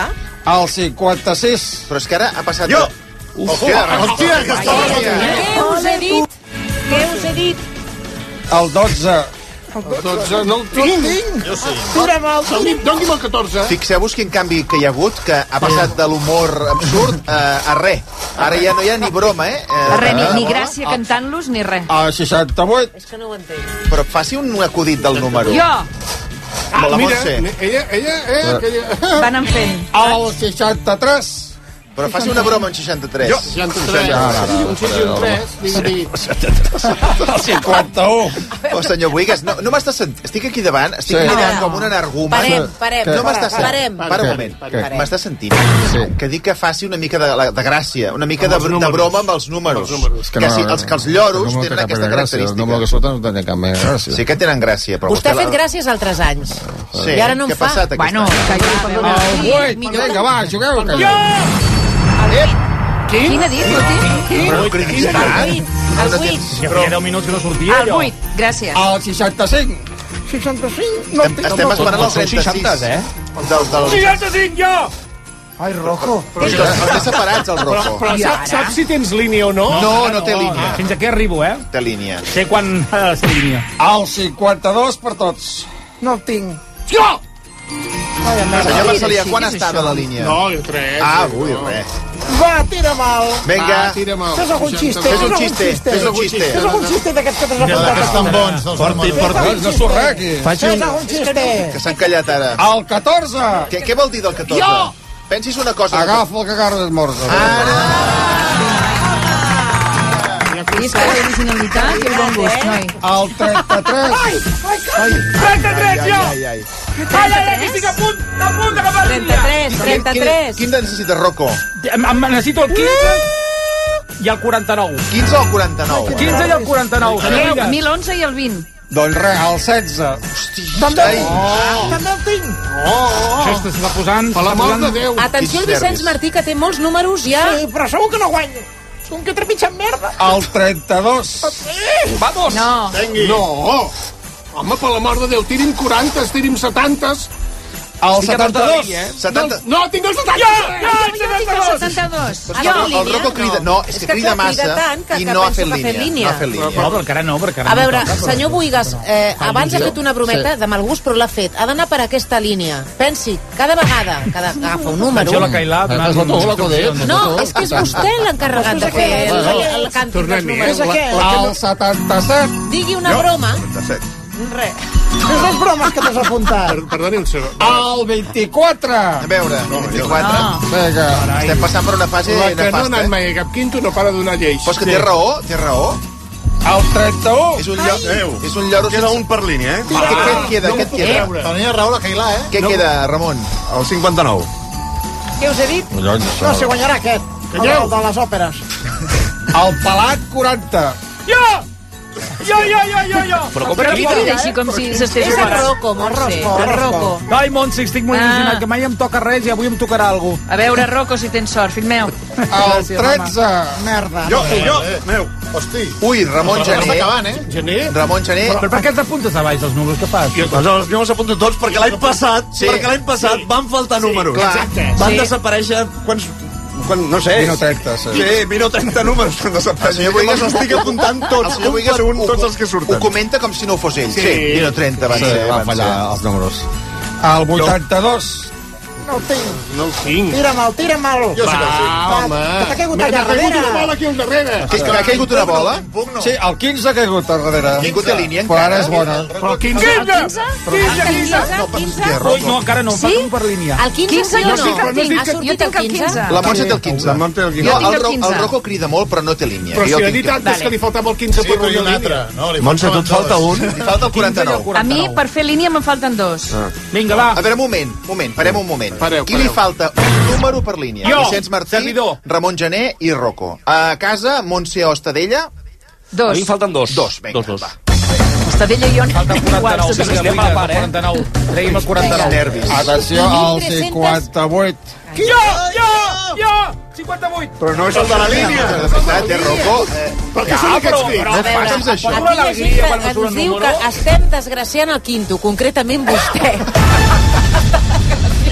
El cinquanta-sis. Però és que ara ha passat... Jo! Hòstia, hòstia, que Què us he dit? Què us he dit? El dotze. El dotze no el tinc. Jo sí. Tira'm el... Doni'm el catorze. Fixeu-vos quin canvi que hi ha hagut, que ha passat de l'humor absurd a, a res. Ara ja no hi ha ni broma, eh? A res, ni, ni gràcia cantant-los, ni res. El seixanta-vuit. És que no ho entenc. Però faci un acudit del número. Jo! Ah, la mira, Montse. ella, ella, eh, aquella... Van en fent. El seixanta-tres. Però faci una broma en seixanta-tres. Jo, seixanta-tres. Un seixanta-tres, digui. El cinquanta-u. Oh, senyor Buigas, no, no m'estàs sentint. Estic aquí davant, estic Sí. mirant No. com un energúmen. Parem, parem. No m'estàs sentint. Parem. Para un moment. Parem. M'estàs sentint? Sí. Que dic que faci una mica de, de gràcia, una mica de, de broma amb els números. És Que, si, els, que els lloros tenen aquesta característica. El número que surten no tenen cap més gràcia. Sí que tenen gràcia, però Vostè ha la- fet gràcies altres anys. Sí. I ara no Què en ha fa. passat aquest Bueno, any? que ja... El vuit. Vinga, va, jugueu. Que Jo! Ep! Quin? Quin ha dit, Martí? Però no cridis tant. El vuit. Ja feia deu minuts que no sortia, El allò. vuit, gràcies. El seixanta-cinc. seixanta-cinc? No, estem, estem esperant el trenta-sis. eh? Del, del... seixanta-cinc, jo! Ai, Rojo. Però els, els té separats, el Però, Rocco. però saps, saps si tens línia o no? No, no té línia. Fins aquí arribo, eh? Té línia. Sé quan ha de ser línia. El cinquanta-dos per tots. No el tinc. Jo! Senyor Marcelià, quan estava la línia? No, jo tres. Ah, jo ui, no. res. Va, tira'm el... Vinga. Va, tira'm el Fes algun xiste. Fes un xiste, fes un xiste. Fes algun xiste d'aquests que t'has apuntat. Estan bons. Porti, porti. No surt res, aquí. Fes algun xiste. Que s'han callat ara. El catorze. Què, què vol dir del catorze? Jo! Pensis una cosa. Agafa el que agarres morts. Visca l'originalitat i el bon gust, noi. El trenta-tres. Ai, ai, ai. trenta-tres, jo! Ai, ai, ai. Ai, ai, ai, que estic a punt, a punt d'agafar la línia! trenta-tres, trenta-tres. Quin, quin necessites, Rocco? Em, em necessito el quinze i el quaranta-nou. quinze o quaranta-nou? quinze i el quaranta-nou. El mil onze i el vint. Doncs res, el setze. També el Ai. tinc. També el tinc. Això s'està posant... Per l'amor s'està de posant- Déu. Atenció al Quins Vicenç nervis. Martí, que té molts números ja. Sí, però segur que no guanyo. Som que trepitgen merda. El trenta-dos. Vamos! No. No! Home, per l'amor de Déu, tiri'm quaranta, tiri'm setanta. El setanta-dos. setanta... No, tinc el setanta. Jo! Jo! Jo tinc el setanta-dos. Però és que el, el Rocco crida... No, és que crida massa tant que- i que no ha penso fet que ha fet línia. línia. No ha fet línia. No, però encara no, perquè encara A veure, no toca, però- senyor Buigas, eh, abans ha fet una brometa de mal gust, però l'ha fet. Ha d'anar per aquesta línia. Pensi, cada vegada que agafa un número... Atenció a la Cailà, donant instruccions. No, és que és vostè l'encarregat de fer el, el càntic dels Tornem-hi, números. eh? El setanta-set. Digui una broma. setanta-set. Res. Fes les bromes que t'has apuntat. Per, perdoni un segon. El vint-i-quatre. A veure, vint-i-quatre. Vinga. Estem passant per una fase La que no ha nefasta. anat Eh? mai a cap quinto no para de donar lleis. Però és que té raó, té raó. El trenta-u. És un lloro... És un lloro... Queda un per línia, eh? Què, què et queda? Què et queda? Tenia raó la Cailà, eh? Què queda, Ramon? El cinquanta-nou. Què us he dit? No, se guanyarà aquest. El Calleu. de les òperes. El pelat, quaranta. Jo! Jo, jo, jo, jo, jo! Però com que crida així com si s'estigués És el operant? Rocco, Montse. El Rocco. Ai, Montse, estic molt Ah. il·lusionat, que mai em toca res i avui em tocarà alguna cosa. A veure, Rocco, si tens sort, fill meu. El tretze. Merda. Jo, jo, meu. Hosti. Ui, Ramon Gené. acabant, eh? Gener? Ramon Gené. Però per què t'apuntes a baix els números? Què fas? Aleshores, jo els apunto tots perquè l'any passat, Sí. perquè l'any passat van faltar números. clar. Van Sí. desaparèixer quants... Quan, no sé. vint o trenta, sí. Sí, vint o trenta números van El desaparèixer. senyor Jo Buigas me'ls estic apuntant tots, el senyor un Buigas per un, ho- tots els que Ho surten. comenta com si no ho fos ell. Sí, Sí. vint o trenta van Sí, ser. van van fallar ser. els números. El vuitanta-dos. No el tinc. No el tinc. Tira'm-el, tira'm-el. Jo sí que el tinc. home. Que t'ha caigut allà M'ha caigut darrere. una bola aquí al darrere. Que, que ha caigut una bola? Sí, el quinze ha caigut a darrere. Ningú té línia Però ara encara. és bona. Però el quinze... El quinze? quinze, quinze! No, per quinze? què, Ui, Rocco? no, encara no, em Sí? falta un per línia. El quinze, quinze sí jo o sí que no? el tinc. Ha sortit Jo tinc el quinze. La Montse té el quinze. La Montse té el quinze. No, Jo tinc el, el Ro- quinze. el Rocco crida molt, però no té línia. Però Jo si ha tinc dit el- antes que li faltava el quinze per una línia. Montse, tu et falta un. Li falta el quaranta-nou. A mi, per fer línia, me'n falten dos. Vinga, va. A veure, un moment, un moment, parem un moment. Pareu, Qui li pareu. falta un número per línia? Jo, Vicenç Martí, servidor. Ramon Gené i Rocco. A casa, Montse Ostadella? Dos. A mi em falten dos. Dos, vinga, dos, dos. va. Estadella i jo Falta el iguals. quaranta-nou. de Vinga, sistema. vinga, el quaranta-nou. Tregui'm el quaranta-nou. Nervis. Atenció, el cinquanta-vuit. Jo, jo, jo! cinquanta-vuit! Però no és el de la línia. De veritat, eh, Rocco? Eh, Però què són aquests crits? no facis això. Posa Aquí hi ha l'alegria gent quan no que surt ens el diu número. que estem desgraciant el quinto, concretament vostè.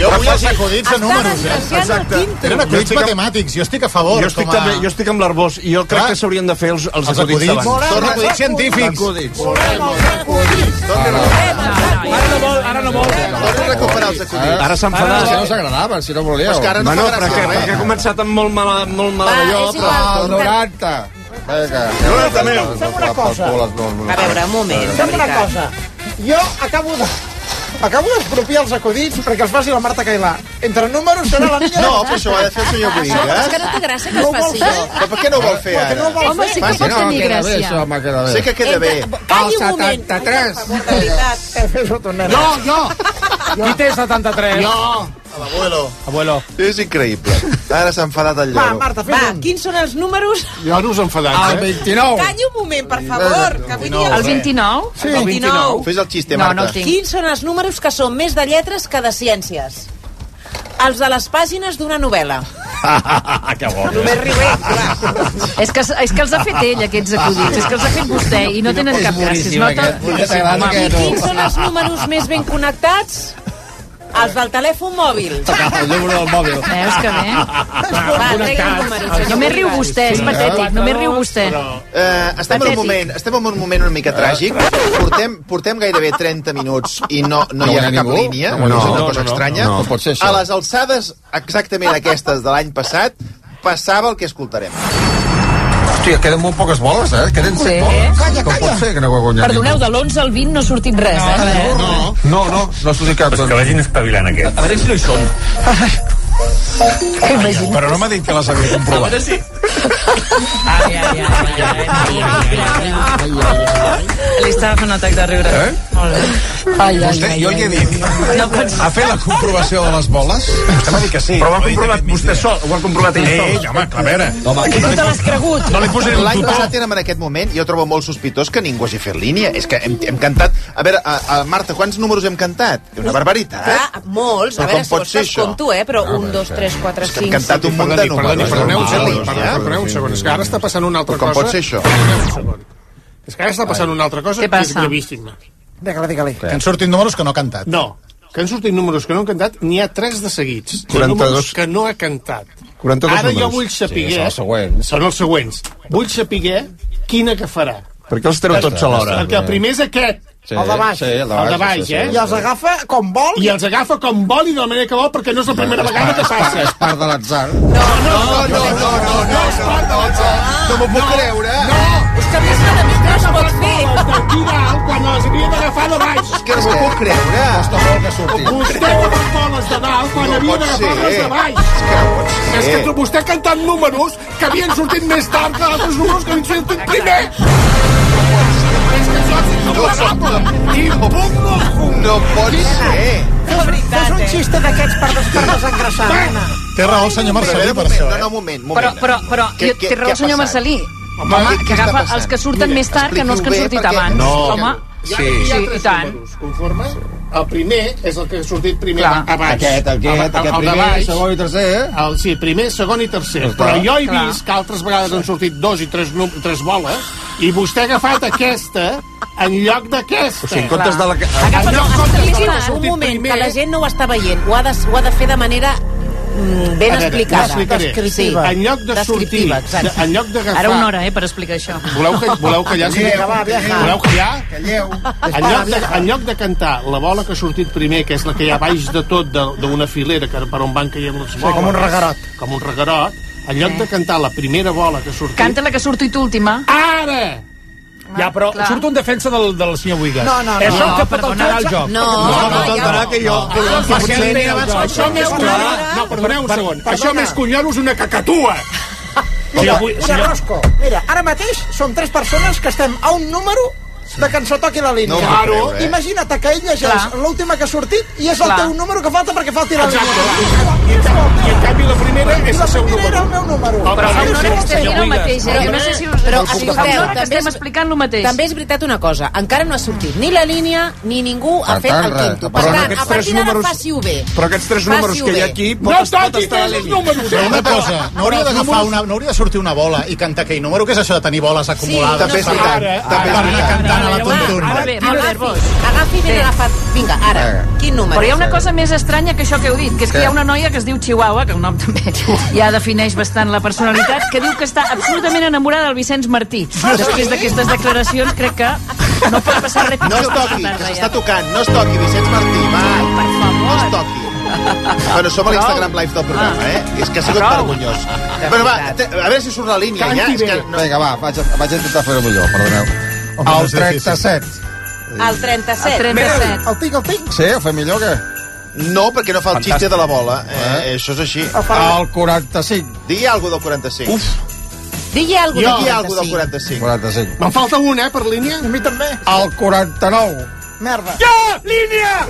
Jo vull els acudits de números, eh? Exacte. Eren acudits matemàtics, jo estic a favor. Jo estic, també, jo estic amb l'Arbós, i jo crec que s'haurien de fer els, els, els acudits d'abans. Són acudits científics. Volem els acudits. Ara no vol, ara no vol. Torna a recuperar els acudits. Ara s'ha enfadat. Si no us agradava, si no volíeu. Però és que ara no Bueno, fa gràcia, perquè, eh? perquè ha començat amb molt mala, molt mala Va, allò, és igual. però... El noranta. Vinga. noranta mil. Fem una cosa. A veure, un moment, de Fem una veritat. cosa. Jo acabo de... Acabo d'expropiar els acudits perquè els faci la Marta Cailà. Entre números serà la niña... No, però això ho ha de fer el senyor És Boigas. que no té gràcia que No es ho vol faci fer. jo. Però per què no ho vol fer Perquè no ara? ho vol Home, fer. sí que pot tenir queda bé, gràcia. això, home, queda bé. Sé que queda bé. Calli un moment. setanta-tres. De veritat. He fet sota un nen. Jo, jo. Qui té setanta-tres? Jo. L'abuelo. Abuelo. És increïble. Ara s'ha enfadat el Va, lloro. Marta, Va, fes un. quins són els números? Jo no us enfadat, El eh? vint-i-nou. Calla un moment, per favor. Que vull dir... El vint-i-nou? Sí. El vint-i-nou. Fes el xiste, No, Marta. no el tinc. Quins són els números que són més de lletres que de ciències? Els de les pàgines d'una novel·la. Que bo. Només riu ell, clar. És que, és que els ha fet ell, aquests acudits. És que els ha fet vostè i no tenen cap gràcia. Es nota... I quins són els números més ben connectats? Els del telèfon mòbil. El número del mòbil. Veus que bé? Va, tregui el número. Només riu vostè, és patètic. Només riu vostè. Eh, estem, en un moment, estem en un moment una mica tràgic. Portem, portem gairebé trenta minuts i no, no, No hi hi ha ha cap ningú? línia. No, No, no, és una no, cosa no, no. estranya. No pot ser això. A les alçades exactament aquestes de l'any passat passava el que escoltarem. Hòstia, queden molt poques boles, eh? Queden Sí. set boles. Calla, Com pot ser que no ho ha guanyat Perdoneu, de l'onze al vint no ha sortit res, eh? No, no, no, no ha sortit cap. Pues que vagin espavilant aquest. A veure si no hi són. Però no m'ha dit que les havia comprovat. A veure si... Ai, ai, ai, ai, Li estava fent un atac de riure. Eh? Molt bé. Ai, ai, Vostè, ai, jo ai. li he dit, No pots... ha fet la comprovació de les boles? Em va dir que sí. Però ho ha comprovat vostè sol, ho ha comprovat ell sol. Ei, home, a veure. I tu te l'has cregut? No li posaré un L'any tutor. passat érem en aquest moment i jo trobo molt sospitós que ningú hagi fet línia. És que hem, hem cantat... A veure, a, a Marta, quants números hem cantat? Una barbaritat. Clar, molts. A Però veure, com pot segons ser que els això? compto, eh? Però un, dos, tres, quatre, que hem cinc... cantat un munt de Perdoni, perdoni, números. perdoneu un segon, Línia. perdoneu, perdoneu un segon. És que ara està passant una altra Com cosa. pot ser això? Perdoneu un segon. És que ara està passant una altra cosa Què que és passa? gravíssima. Digue-li, digue-li. Que han sortit números que no ha cantat. No, que han sortit números que no han cantat, n'hi ha tres de seguits. De quaranta-dos. números que no ha cantat. quaranta-dos Ara jo números. vull saber... Sí, són els següents. Són els següents. Vull saber quina que farà. Per què els treu tots alhora? Perquè el primer és aquest. Sí, El de baix. Sí, el de baix, el de baix sí, sí, eh? sí. I els agafa com vol. I els agafa com vol i de la manera que vol perquè no és la primera vegada que passa. És part de l'atzar. No, no, no, no, no, no, no, és part de l'atzar. No m'ho puc creure. No! És que més de mi no es pot fer. D'aquí dalt, quan les havia d'agafar de baix. És que no m'ho puc creure. Costa molt que surti. Vostè que agafar les de dalt quan No havia pot d'agafar-les ser. de baix. És que no pot ser. És que vostè ha cantat números que havien sortit més tard que altres números que havien sortit primer. És que això és intolerable. I pugno. No pot ser. De veritat, Fes un eh? xiste d'aquests per, des, per desengreixar, nena. Té raó el senyor Però, a Marcelí veure, per moment, això, no, eh? no, un moment, un Però, moment. però, però, Què- jo- què- té raó què el senyor ha passat? Marcelí. Home, Home, què que està agafa passant? els que surten Mira, més tard que no els que han expliqui-ho bé, sortit perquè- abans. No. Home, Hi ha, sí, hi ha sí, tres i tant. números, conforme? El primer és el que ha sortit primer Clar. a baix. Aquest, el, aquest, el, el primer, de baix, segon i tercer, eh? El, sí, primer, segon i tercer. Està. Però jo he Clar. vist que altres vegades han sortit dos i tres, num- tres boles i vostè ha agafat aquesta en lloc d'aquesta. O sigui, en comptes de la... que- Agafa En lloc els comptes de la que ha explica, un sortit moment, primer- que la gent no ho està veient. Ho ha de, ho ha de fer de manera mm, ben A veure, explicada. l'explicaré. Descriptiva. En lloc de sortir, Descriptiva, exacte. de- en lloc d'agafar... Ara una hora, eh, per explicar això. Voleu, que, voleu callar? Sí? Vinga, va, viaja. Voleu callar? Calleu. En lloc, de, en lloc de cantar la bola que ha sortit primer, que és la que hi ha baix de tot de- d'una filera que per on van caient les boles... com un reguerot. Com un reguerot. En lloc de cantar la primera bola que ha sortit... Canta la que ha sortit última. Ara! Ja, però Clar. surt un defensa del, del senyor Wigas. No, no, no. Això No, que pot alterar el joc. No, No, no, no, ja t'entenarà que jo... Això, Potser- això més que un lloro... No, perdoneu un segon. Això més que un lloro és una cacatua. Mira, avui- mira, senyor- Rosco, mira, ara mateix som tres persones que estem a un número de que ens toqui la línia. No ho puc Claro. creure, eh? Imagina't que ell llegeix Clar. l'última que ha sortit i és el Clar. teu número que falta perquè falti la Exacte. línia. I, en- I en canvi la primera és I la el seu primera era número. el meu número. Oh, però Però no no sé, era el senyor el Wigas. mateix. Era, jo no sé si us Però Em escolteu, sembla que també estem és- explicant el mateix. També és veritat una cosa, encara no ha sortit ni la línia ni ningú ha Per fet tant, el res. quinto. Però Per en tant, aquests a partir tres d'ara números- faci-ho bé. Però aquests tres Faci-ho números que hi ha bé. aquí... No pot, pot toqui estar a la tres línia. números. Però una cosa, no hauria d'agafar una, no hauria de sortir una bola i cantar aquell número, que és això de tenir boles acumulades. també és per- veritat, per també és anar veritat. cantant a la tontun. Ara bé, molt bé, vos. Agafi ben Bé. agafat. Vinga, ara, quin número? Però hi ha una cosa més estranya que això que heu dit, que és que Què? hi ha una noia que es diu Chihuahua, que el nom també ja defineix bastant la personalitat, que diu que està absolutament enamorada del Vicenç Martí. Després d'aquestes declaracions crec que no pot passar res No es pitjor toqui, aquesta que tarda s'està ja. tocant. No es toqui, Vicenç Martí, va. Per favor. No es toqui. Bueno, som a l'Instagram Live del programa, eh? És que ha sigut Prou. vergonyós. Bueno, va, te- a veure si surt la línia. Ja, és que no... Vinga, va, vaig, a- vaig a intentar fer-ho millor, perdoneu. El trenta-set. El trenta-set. El trenta-set. El tic, el tic. Sí, ho fem millor, què? No, perquè no fa el xiste de la bola. Eh, això és així. El quaranta-cinc. Digui alguna cosa del quaranta-cinc. Uf. Digui alguna Jo, cosa digui del alguna cosa del quaranta-cinc. quaranta-cinc. Me'n falta un, eh, per línia. A mi també. El quaranta-nou. Merda. Ja! Línia!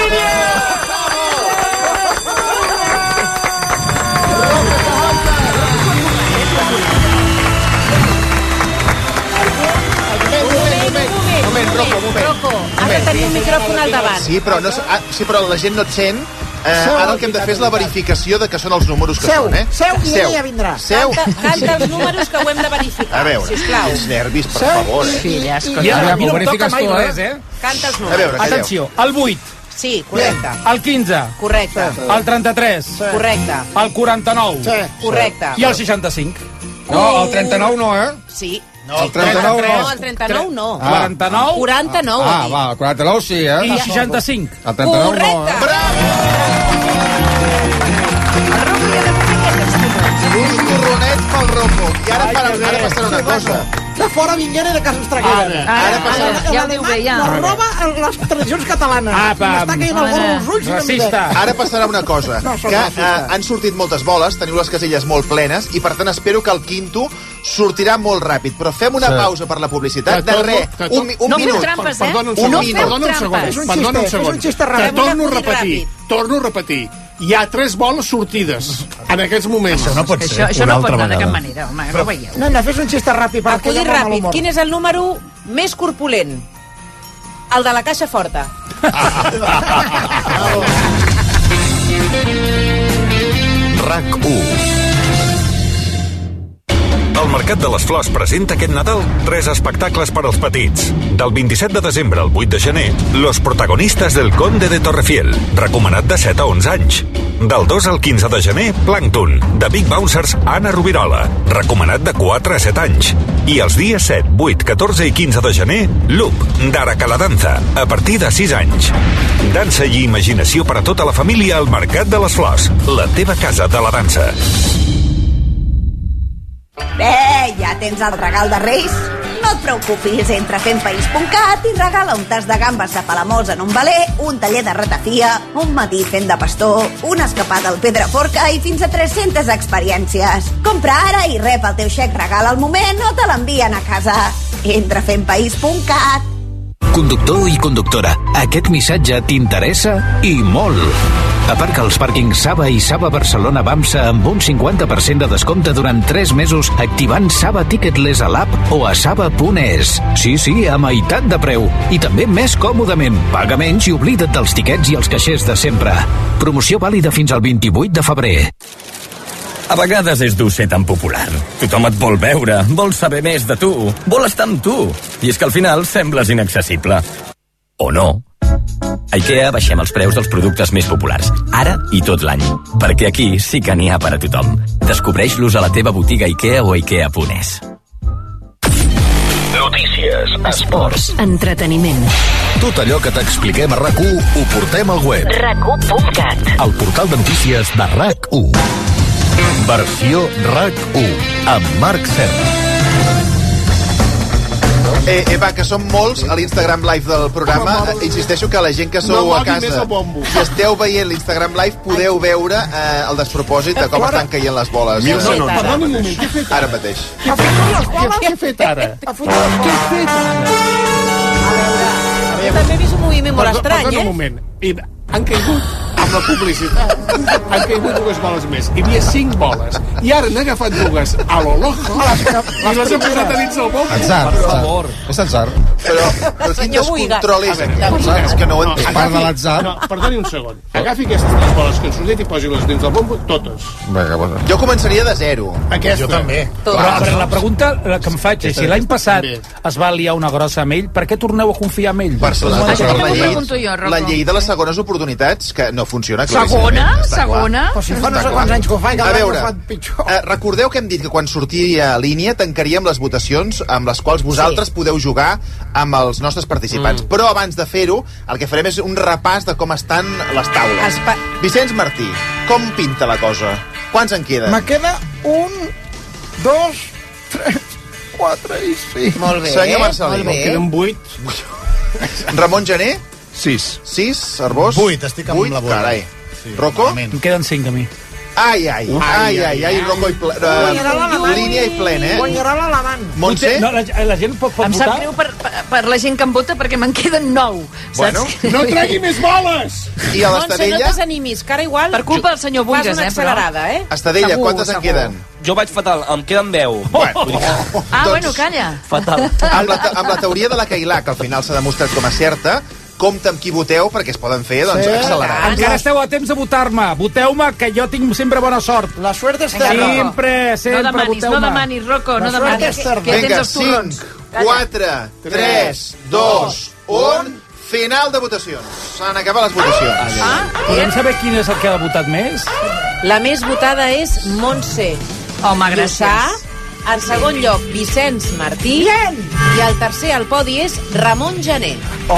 Moment, Rocco, moment. Rocco, has de tenir un micròfon al davant. Sí, però, no, ah, sí, però la gent no et sent. Eh, ara el que hem de fer és la verificació de que són els números que Seu, són, eh? seu i ella ja vindrà. Seu. Canta, canta els números que ho hem de verificar, A veure, sisplau. quins nervis, per Seu. favor, eh? Filla, escolta. Ja, a mi no ho em toca verifiques mai tu, eh? res, eh? Canta els A números. veure, calleu. Atenció, el vuit, Sí, correcte. el quinze, Correcte. el trenta-tres, Correcte. el quaranta-nou Correcte. i el seixanta-cinc. No, el trenta-nou no, eh? Sí. No, el trenta-nou No, no. el trenta-nou no. Ah. quaranta-nou quaranta-nou. Ah, ha dit. va, el quaranta-nou sí, eh? i seixanta-cinc. El trenta-nou no, Correcte. eh? Uns torronets pel Rocco. I ara, Ai, para, que bé. ara passarà una cosa. De fora vinguera de casa estraguera. Ara, Ara passarà... ara, ja ho diu bé, ja. La roba a les tradicions catalanes. Apa, M'està caient el gorro als ulls. i no em racista. veig. Ara passarà una cosa, No, són que racistes. eh, han sortit moltes boles, teniu les caselles molt plenes, i per tant espero que el quinto sortirà molt ràpid. Però fem una Sí. pausa per la publicitat de torno- res, que tor- un, mi- un No feu minut. trampes, eh? Perdona un Un segon, minut. perdona un segon, És un perdona un xiste, segon. és un xiste Que ràpid. torno a Un acudit repetir, torno a repetir. Hi ha tres boles sortides en aquests moments. Això no pot Això, ser. això Una no pot altra anar de cap vegada. manera, home, no ho veieu. No, no, fes un xiste ràpid per Acudit posar-me mal ràpid. humor. Quin és el número més corpulent? El de la caixa forta. RAC u. El Mercat de les Flors presenta aquest Nadal tres espectacles per als petits. Del vint-i-set de desembre al vuit de gener, Los protagonistas del Conde de Torrefiel, recomanat de set a onze anys. Del dos al quinze de gener, Plankton, de Big Bouncers, Anna Rubirola, recomanat de quatre a set anys. I els dies set, vuit, catorze i quinze de gener, Loop, d'Ara que la danza, a partir de sis anys. Dansa i imaginació per a tota la família al Mercat de les Flors, la teva casa de la dansa. Bé, ja tens el regal de Reis? No et preocupis, entra a fempaís punt cat i regala un tas de gambes de Palamós en un valer, un taller de ratafia, un matí fent de pastor, una escapada al Pedraforca i fins a tres-centes experiències. Compra ara i rep el teu xec regal al moment o te l'envien a casa. Entra a fempaís punt cat. Conductor i conductora, aquest missatge t'interessa i molt. Aparca als pàrquings Saba i Saba Barcelona Bamsa amb un cinquanta per cent de descompte durant tres mesos activant Saba Ticketless a l'app o a saba punt es. Sí, sí, a meitat de preu. I també més còmodament. Paga menys i oblida't dels tiquets i els caixers de sempre. Promoció vàlida fins al vint-i-vuit de febrer. A vegades és dur ser tan popular. Tothom et vol veure, vol saber més de tu, vol estar amb tu. I és que al final sembles inaccessible. O no. A IKEA baixem els preus dels productes més populars, ara i tot l'any. Perquè aquí sí que n'hi ha per a tothom. Descobreix-los a la teva botiga IKEA o ikea punt es. Notícies, Esports, entreteniment. Tot allò que t'expliquem a RAC u ho portem al web. rac u punt cat. El portal de notícies de RAC u. Versió RAC u, amb Marc Serra. Eh, eh, va, que som molts a l'Instagram Live del programa. Eh, insisteixo que la gent que sou No a mogui més casa, el bombo. si esteu veient l'Instagram Live, podeu veure eh, el despropòsit de com estan caient les boles. No, Eh, no, perdoni un moment, què he fet Ara mateix. Què què he fet ara? Què he fet ara? Jo també he vist un moviment molt Perdó- estrany, perdona eh? un moment. I han caigut amb la publicitat. Han caigut dues boles més. Hi havia cinc boles. I ara n'ha agafat dues a lo loco i les ha posat a dins el bombo. Atzar, per favor. És atzar. Però, però quin descontrol és aquest? És que no ho entenc. Part de l'atzar. No, perdoni un segon. Agafi aquestes tres boles que han sortit i posi-les dins del bombo, totes. Vinga, bueno. Jo començaria de zero. Aquesta. Jo també. Però, a veure, la pregunta que em faig és, si l'any passat es va liar una grossa amb ell, per què torneu a confiar en ell? Per la, Això també la, m'ho llei, pregunto jo, Rocco. la llei de les segones oportunitats, que no funciona. Segona? Segona? Però si fa no sé quants anys que ho fa i A cada veure, any ho fan pitjor. eh, recordeu que hem dit que quan sortia a línia tancaríem les votacions amb les quals vosaltres sí. podeu jugar amb els nostres participants. Mm. Però abans de fer-ho, el que farem és un repàs de com estan les taules. Espa... Vicenç Martí, com pinta la cosa? Quants en queden? Me queda un, dos, tres, quatre i cinc. Molt bé, Senyor Marcelí. molt bé. Queden vuit. Ramon Gené? Sis. Sis. Arbós? Vuit, estic amb Vuit? la bola. Carai. Sí, Rocco? malament. Em queden cinc a mi. Ai, ai, ai, ai, ai, Rocco i ple... Guanyarà l'Alemany. línia i plen, eh? Guanyarà l'Alemany. Montse? No, la, la gent pot, pot Em votar? sap greu per, per, per la gent que em vota perquè me'n queden nou. Bueno. Saps? No tregui més boles! I a Montse, no l'Estadella? desanimis, que ara igual... Per culpa del senyor fas Buigas, una eh, però... accelerada, eh? Estadella, Segur, quantes en segur. queden? Jo vaig fatal, em queden deu. Bueno, Ah, bueno, calla. Fatal. amb, la, te- amb la teoria de la Cailà, que al final s'ha demostrat com a certa, compta amb qui voteu perquè es poden fer, doncs, Sí. accelerar. Encara esteu a temps de votar-me. Voteu-me, que jo tinc sempre bona sort. La suerte està... Sempre, sempre, No demanis, no voteu-me. demanis, Rocco, no La demanis. suerte és Que Vinga, tens els torrons. cinc, quatre, tres, dos, un... Final de votacions. S'han acabat les votacions. Ah, Podem saber quin és el que ha votat més? La més votada és Montse. home, Lluçà. gràcies. En segon lloc, Vicenç Martí. Bien. I el tercer al podi és Ramon Gené. Oh,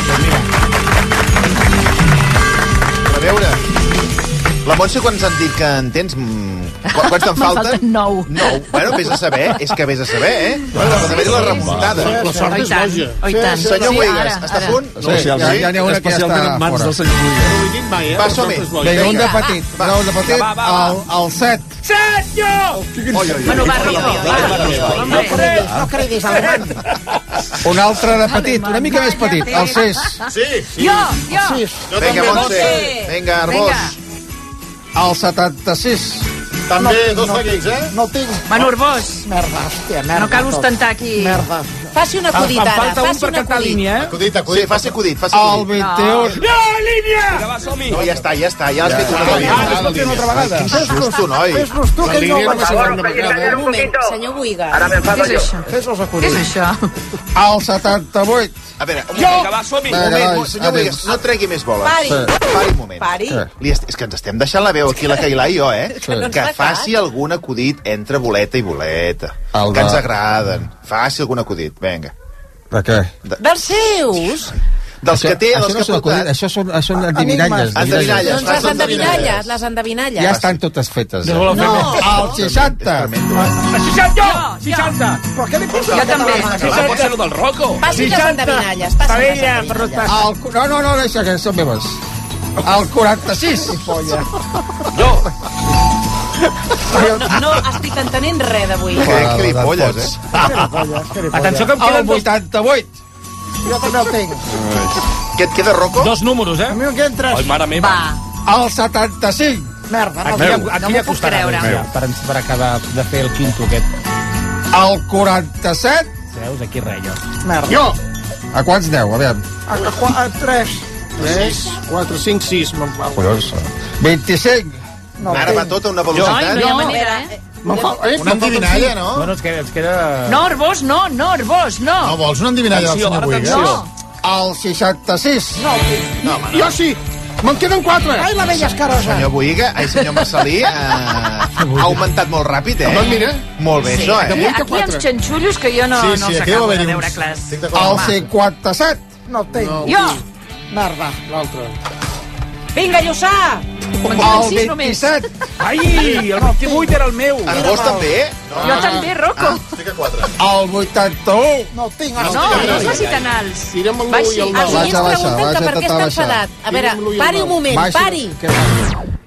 A veure, la Montse, quants han dit que en tens? Mm, qu- Quants te'n Me'n falten? falten nou. Nou. Bueno, vés a saber, és que vés a saber, eh? Bueno, pot haver-hi la remuntada. La sort Oh, i és tant, boja. oh, i tant. Senyor Sí, Buigas, ara, està a ara. punt? Sí, sí, ja, ja n'hi ha una que ja especialment està en mans fora. del senyor Buigas. No ho he dit mai, eh? Va, La sort som-hi. és boja. Vinga, un de Vinga. petit. Va. No, un de petit, Va, va, va. el, el set. Set, jo! Oi, oi, oi. Bueno, va, Rocco, va. no cridis, no cridis, alemany. Un altre de petit, una mica més petit, el sis. Sí, sí. Jo, jo. Sis. Vinga, Montse. Vinga, Arbós. Vinga. El setanta-sis. També dos seguits, eh? No tinc. Bueno, Urbós, Merda, hòstia, merda. no cal tot. ostentar aquí. Merda. Faci un acudit, Em ara. falta un Faci per un cantar acudit. línia, eh? Acudit, Sí, acudit. faci acudit, faci El acudit. vint-i-un. Jo, línia! Vinga, va, som-hi. No, ja està, ja està, ja l'has fet una Ah, vegada. no es pot fer una altra vegada. Quin susto, noi. Fes-los tu, La que ell no línia ho només va serà saber. una vegada. Un moment, senyor Buigas. Què és això? Fes-los Què acudits. és això? El setanta-vuit. A veure, un Jo! moment. Vinga, va, som-hi. Un moment, nois, senyor adéu. Buigas, no tregui més boles. Pari. Pari un moment. Pari. Li est... És que ens estem deixant la veu aquí, la Cailà i jo, eh? Que no ens Que fa faci cas. algun acudit entre boleta i boleta. El Que de- ens agraden. Faci algun acudit, vinga. De què? Dels seus. Dels que té, això dels no que són ha portat. acudits, això són, això són endivinalles. Endevinalles. Doncs les endevinalles, les endevinalles. Ja estan totes fetes. No voleu fer No. El seixanta. A seixanta, jo! seixanta! Però què li posa? Jo també. Que va, pot ser el del Rocco. Passi les seixanta. endevinalles, passi les Parella, per endevinalles. rotar. El, no, no, no, deixa que són meves. El quaranta-sis. Jo. No, no estic entenent res d'avui. Que cripolles, eh? Atenció que em El queden dos, vuitanta-vuit. Jo també el tinc. Què et queda, Rocco? dos números, eh? A mi em queden tres. Ai, mare meva. Va, El setanta-cinc. Merda, no Aquí, el ja, tinc. aquí no ja m'ho puc costarà creure. més, per, per acabar de fer el quinto aquest. El quaranta-set. Veus, aquí res, jo. Merda. Jo! A quants deu? A veure. A, a, a, a tres. tres, quatre, cinc, sis. Collons. vint-i-cinc. No el Ara va tinc. tota una no, velocitat. no hi ha manera, eh? Me'n fa... Eh, Una endivinalla, no? Bueno, ens queda... Ens queda... No, Arbós, no, no, Arbós, no. No, vols una endivinalla del Atenció, senyor ara Buigas? No. El seixanta-sis. No el tinc. No, jo sí! Me'n queden quatre! Ai, la vella escarosa. Senyor Buiga, ai, senyor Marcelí, eh, ha augmentat molt ràpid, eh? Doncs mira. Molt bé, Sí, això, aquí, eh? aquí amb xanxullos que jo no, Sí, no sí, els aquí deu acabo de haver-hi veure uns. clars. Estic d'acord. El cinquanta-set. No el tinc. Jo! Merda. L'altre. Vinga, Lluçà! Me'n queden El sis només. vint-i-set. Ai, el vint-i-vuit era el meu. Arbós també? Jo també, Rocco. Fica quatre. El vuitanta-u. No el tinc. No, Ara no, el no tinc. faci tan alts. Tira'm el Baixi. l'u i el Els nou. Baixa, oients baixa, pregunten que baixa, per què tota està baixa. enfadat. A veure, Digue'm l'u i el pari un nou. moment, Baixa. pari. Què?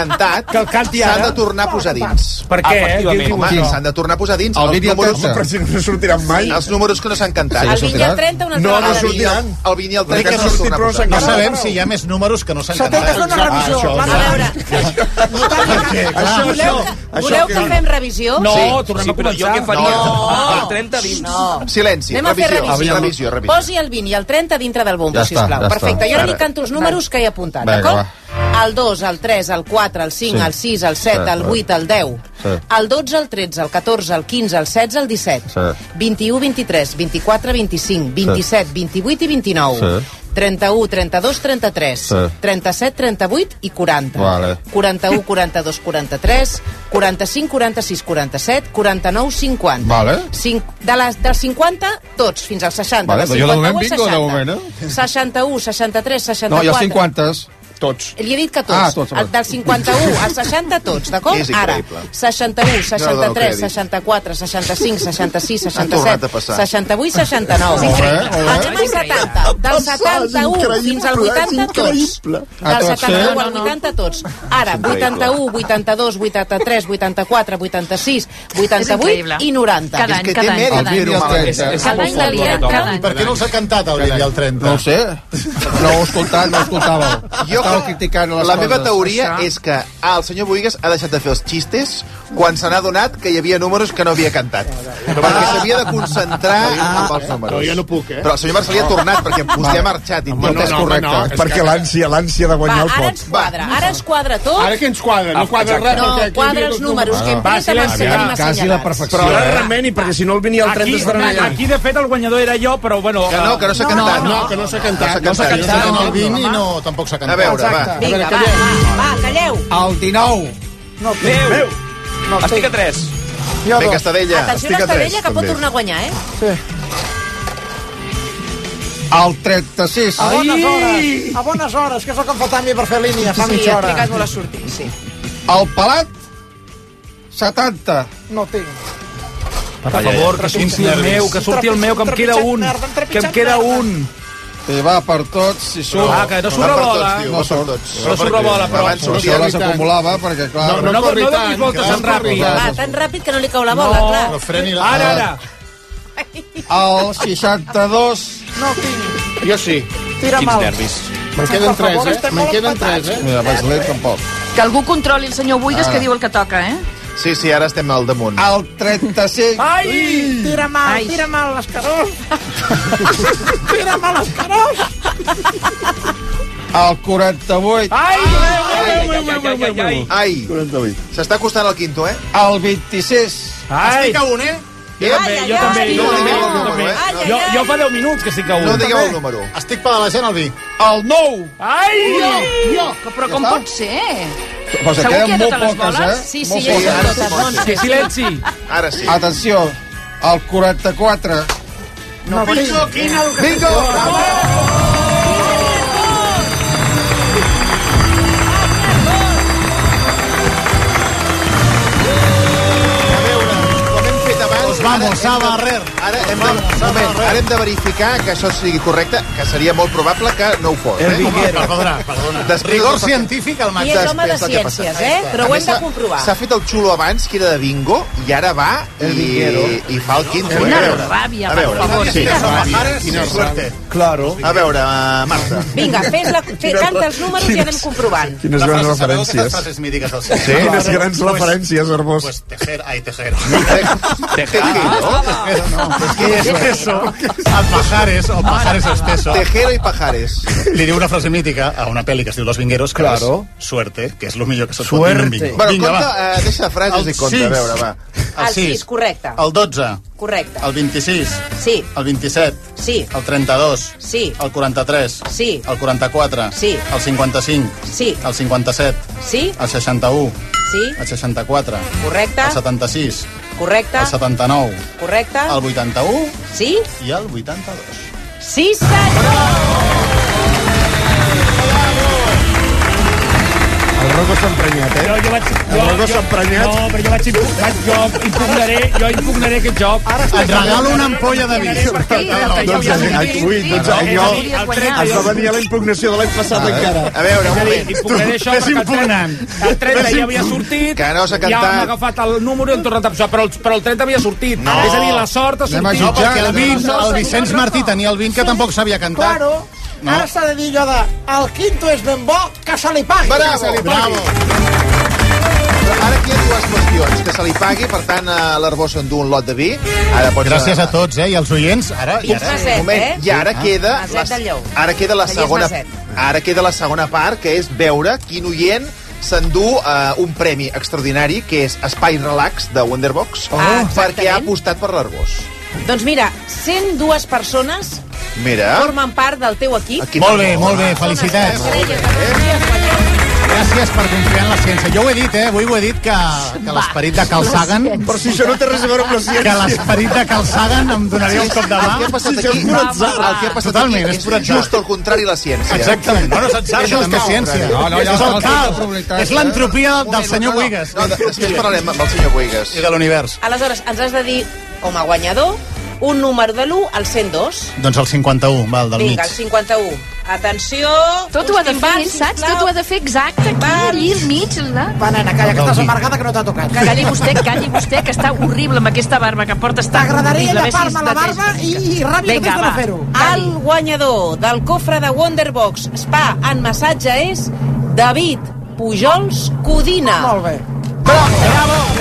cantat Que el canti s'han ara. de tornar a posar dins. Per què? Efectivament. Diu, Home, diu, s'han de tornar a posar dins El els vint i el números... trenta. Però si no sortiran mai. Els números que no s'han cantat. El vint i el trenta una altra No, no vegada. sortiran. El vint i el Perquè trenta no no sortit, s'han però s'han No cantat. sabem si hi ha més números que no s'han Se té que cantat. fer una revisió. Això, Va, A veure, Això, voleu això, que fem revisió? No, Sí. tornem Sí, a però començar. què faria? No. El trenta dins. No. Silenci, Anem a fer revisió. revisió. revisió, revisió. Posi el vint i el trenta dintre del bombo, Ja està, sisplau. ja està. Perfecte, jo ara Ara. li canto els números que he apuntat, Vinga, d'acord? El dos, el tres, el quatre, el cinc, Sí. el sis, el set, Sí, el vuit, el deu, Sí. el dotze, el tretze, el catorze, el quinze, el setze, el disset, Sí. vint-i-u, vint-i-tres, vint-i-quatre, vint-i-cinc, vint-i-set, vint-i-vuit i vint-i-nou, Sí. trenta-u, trenta-dos, trenta-tres, Sí. trenta-set, trenta-vuit i quaranta. Vale. quaranta-u, quaranta-dos, quaranta-tres, quaranta-cinc, quaranta-sis, quaranta-set, quaranta-nou, cinquanta. Vale. Cinc, de les, dels cinquanta, tots, fins als seixanta. Vale, del jo de moment cinquanta-u al bingo, de seixanta. moment, eh? seixanta-u, seixanta-tres, No, seixanta-quatre... hi ha cinquanta. Tots. Li he dit que tots. Ah, tots, El del cinquanta-u al seixanta, tots, d'acord? És Ara, increïble. seixanta-u, No, no, seixanta-tres, no, seixanta-quatre, seixanta-cinc, seixanta-sis, Ha tornat seixanta-set, a passar. seixanta-vuit, seixanta-nou. Molt bé, molt bé. Anem al setanta. Del setanta-u fins al vuitanta, tots. Ah, Del tots, setanta-u eh? al vuitanta, tots. Ara, increïble. vuitanta-u, vuitanta-dos, vuitanta-tres, vuitanta-quatre, vuitanta-sis, vuitanta-vuit increïble. i noranta. Cada any, cada any, cada any. El trenta. Cada any la lien, cada any. Per què no els ha cantat el vint i el trenta? No ho sé. No ho he escoltat, no ho escoltàveu. Jo, Estava criticant les la meva coses. teoria Això. és que ah, el senyor Boigues ha deixat de fer els xistes quan se n'ha adonat que hi havia números que no havia cantat. Perquè s'havia de concentrar en els números. No, jo no puc, eh? Però el senyor Marcelí ha tornat, perquè vostè ha marxat. Home, I no, és no, correcte. home, no, és Perquè que- l'ànsia, l'ànsia de Va, guanyar el ara pot. ens quadra, ara ens quadra tot. Ara què ens quadra? No quadra res, No, perquè aquí hi quadra havia els dos números, que números. impreta Va, silenci, Marcelí va, m'ha quasi la assenyalat. perfecció. Però ara eh? remeni, perquè si no el vint i el trenta Aquí, estarà allà. aquí, de fet, el guanyador era jo, però, bueno... Que no, que no s'ha cantat. No, que no s'ha cantat. No s'ha No cantat. en el vint i no, tampoc s'ha A cantat. veure, va. Exacte. Vinga, A va, veure, va, va, calleu. El dinou. No, Déu! no, Estic a tres. Jo Vinga, dos. Estadella. Atenció a estic a tres, Estadella, que pot també. tornar a guanyar, eh? El trenta-sis. A bones hores. A bones hores, que és el que em faltava a mi per fer línia fa Sí, mitja ha hora. trigat molt a sortir, sí. El pelat, setanta. No tinc. Per favor, que surti el meu, que surti el meu, que em queda un. Que em queda un. I va per tots, si surt. Ah, que no Va surt per bola. tots, tio, va per tots. No surt bola, però... Abans Però sortia això les tant. acumulava, perquè, clar... No, No, no, corri no tant, donis voltes que tan no corri ràpid. tant. Va, tan ràpid que no li cau la bola, No. clar. Però freni la... Ara, ara. El seixanta-dos. No tinc. Jo sí. Tira Quins mal. nervis. Me'n queden Per favor, tres, eh? estem Me'n molt queden empatats. tres, eh? Mira, vaig lent tampoc. Que algú controli el senyor Buigas, que diu el que toca, eh? Sí, sí, ara estem al damunt. El trenta-cinc. Ai! Tira mal, Ai. tira mal l'escarós. Tira mal l'escarós. El quaranta-vuit. Ai! Ai, ai, ai, ai, ai, ai. Ai, quaranta-vuit. s'està costant el quinto, eh? El vint-i-sis. Ai! Estic a un, eh? Jo també, jo també. No jo digueu el també, número, també. eh? Ai, ai, Jo, ai. jo fa deu minuts que estic a un. No digueu el número. Estic pedalejant el vi. El nou. Ai! Jo! Però com pot ser? Però se Segur queden que hi ha molt totes les poques, boles? eh? Sí, sí, Molt ja poques. són totes, Montse. Sí, silenci. Ara sí. Atenció, el quaranta-quatre. No tinc. Bingo! Vamos, Saba, Herrer. Ara hem, de, moment, ara hem de verificar que això sigui correcte, que seria molt probable que no ho fos. Eh? Perdona, perdona. Després Rigor del- científic al I màxim. és home de Després del que ha ciències, passat. eh? Però A ho hem més, de s'ha- comprovar. S'ha fet el xulo abans, que era de bingo, i ara va i, i fa el quinto. eh? Quina A veure, ràbia, a per veure. favor. Sí, Quina suerte. Claro. a veure, uh, Marta. Vinga, fes la, fe, canta els números i anem comprovant. Quines La grans frase, sabeu aquestes referències. frases mítiques del cine? Sí? Quines grans referències, Arbós. Pues tejer, ay, tejero. Què és Eso. El pajares, o pajares esteso. Tejero i pajares. Li diu una frase mítica a una pel·li que es diu Los Vingueros, que Claro. és suerte, que és el millor que se't pot dir en un bingo. Bueno, Vinga, compta, va. uh, deixa frases i compta, a sis. veure, va. El El sis, sis, correcte. el dotze, Correcte. el vint-i-sis, Sí, el vint-i-set, sí, el trenta-dos, sí, el quaranta-tres, sí, el quaranta-quatre, Sí. el cinquanta-cinc, sí, el cinquanta-set, sí, el seixanta-u, sí, el seixanta-quatre, correcte, el setanta-sis, correcte, el setanta-nou, correcte, el vuitanta-u sí, i el vuitanta-dos. sí, senyor! El Rocco s'ha emprenyat, eh? Jo, jo vaig... El Rocco s'ha emprenyat. No, però jo vaig, impu- vaig jo impugnaré, jo impugnaré aquest joc. Ara Et regalo una ampolla de vi. Doncs, ai, ui, doncs jo... Has de venir a la impugnació de l'any passat encara. A veure, un moment. Impugnaré això Ves perquè el impugnant. trenta- el trenta ja havia sortit, Que no s'ha ja cantat. m'ha agafat el número i hem tornat a posar, però el, però el trenta havia sortit. No. És a dir, la sort ha Anem a sortit. No, perquè el jutjar. vint, el Vicenç Martí tenia el vint que tampoc s'havia cantat. Claro. No. Ara s'ha de dir allò de el quinto és ben bo, que se li pagui. Bravo, que se li pagui. Bravo. ara aquí hi ha dues qüestions. Que se li pagui, per tant, a l'Arbó s'endú un lot de vi. Ara pots... Gràcies a tots, eh, i als oients. Ara, i ara, Maset, moment, eh? I ara queda... Maset del Lleu. Ara queda la Tallers segona... Maset. Ara queda la segona part, que és veure quin oient s'endú uh, un premi extraordinari, que és Espai Relax de Wonderbox, Ah, perquè ha exactament. apostat per l'Arbós. Doncs mira, cent dues persones Mira. formen part del teu equip. Aquí Molt bé, molt bé, felicitats. Gràcies per confiar en la ciència. Jo ho he dit, eh? Avui ho he dit que, que l'esperit de Carl Sagan... Però si això no té res a veure amb la ciència. Que l'esperit de Carl Sagan em donaria un cop de mà. El que ha passat Sí, aquí, això és pur atzar. el que ha passat Totalment, aquí és pur atzar. just el contrari la ciència. Exactament. No, no és atzar, És que just també és el ciència. contrari. No, no, és el caos. És l'entropia del senyor Buigas. No, després parlarem amb el senyor Buigas. I de l'univers. Aleshores, ens has de dir, home guanyador, un número de l'u al cent dos. Doncs el cinquanta-u, val, del mig. Vinga, el cinquanta-u. Atenció... Tot ho ha de fer, saps? Tot ho ha de fer exacte aquí, allí al mig. Va, nena, calla, que estàs amargada que no t'ha tocat. Calli vostè, calli vostè, que està horrible amb aquesta barba que porta. T'agradaria llapar-me la barba i, i ràbia que tens de no fer-ho. El guanyador del cofre de Wonderbox Spa en massatge és David Pujols Codina. Molt bé. Bravo, bravo.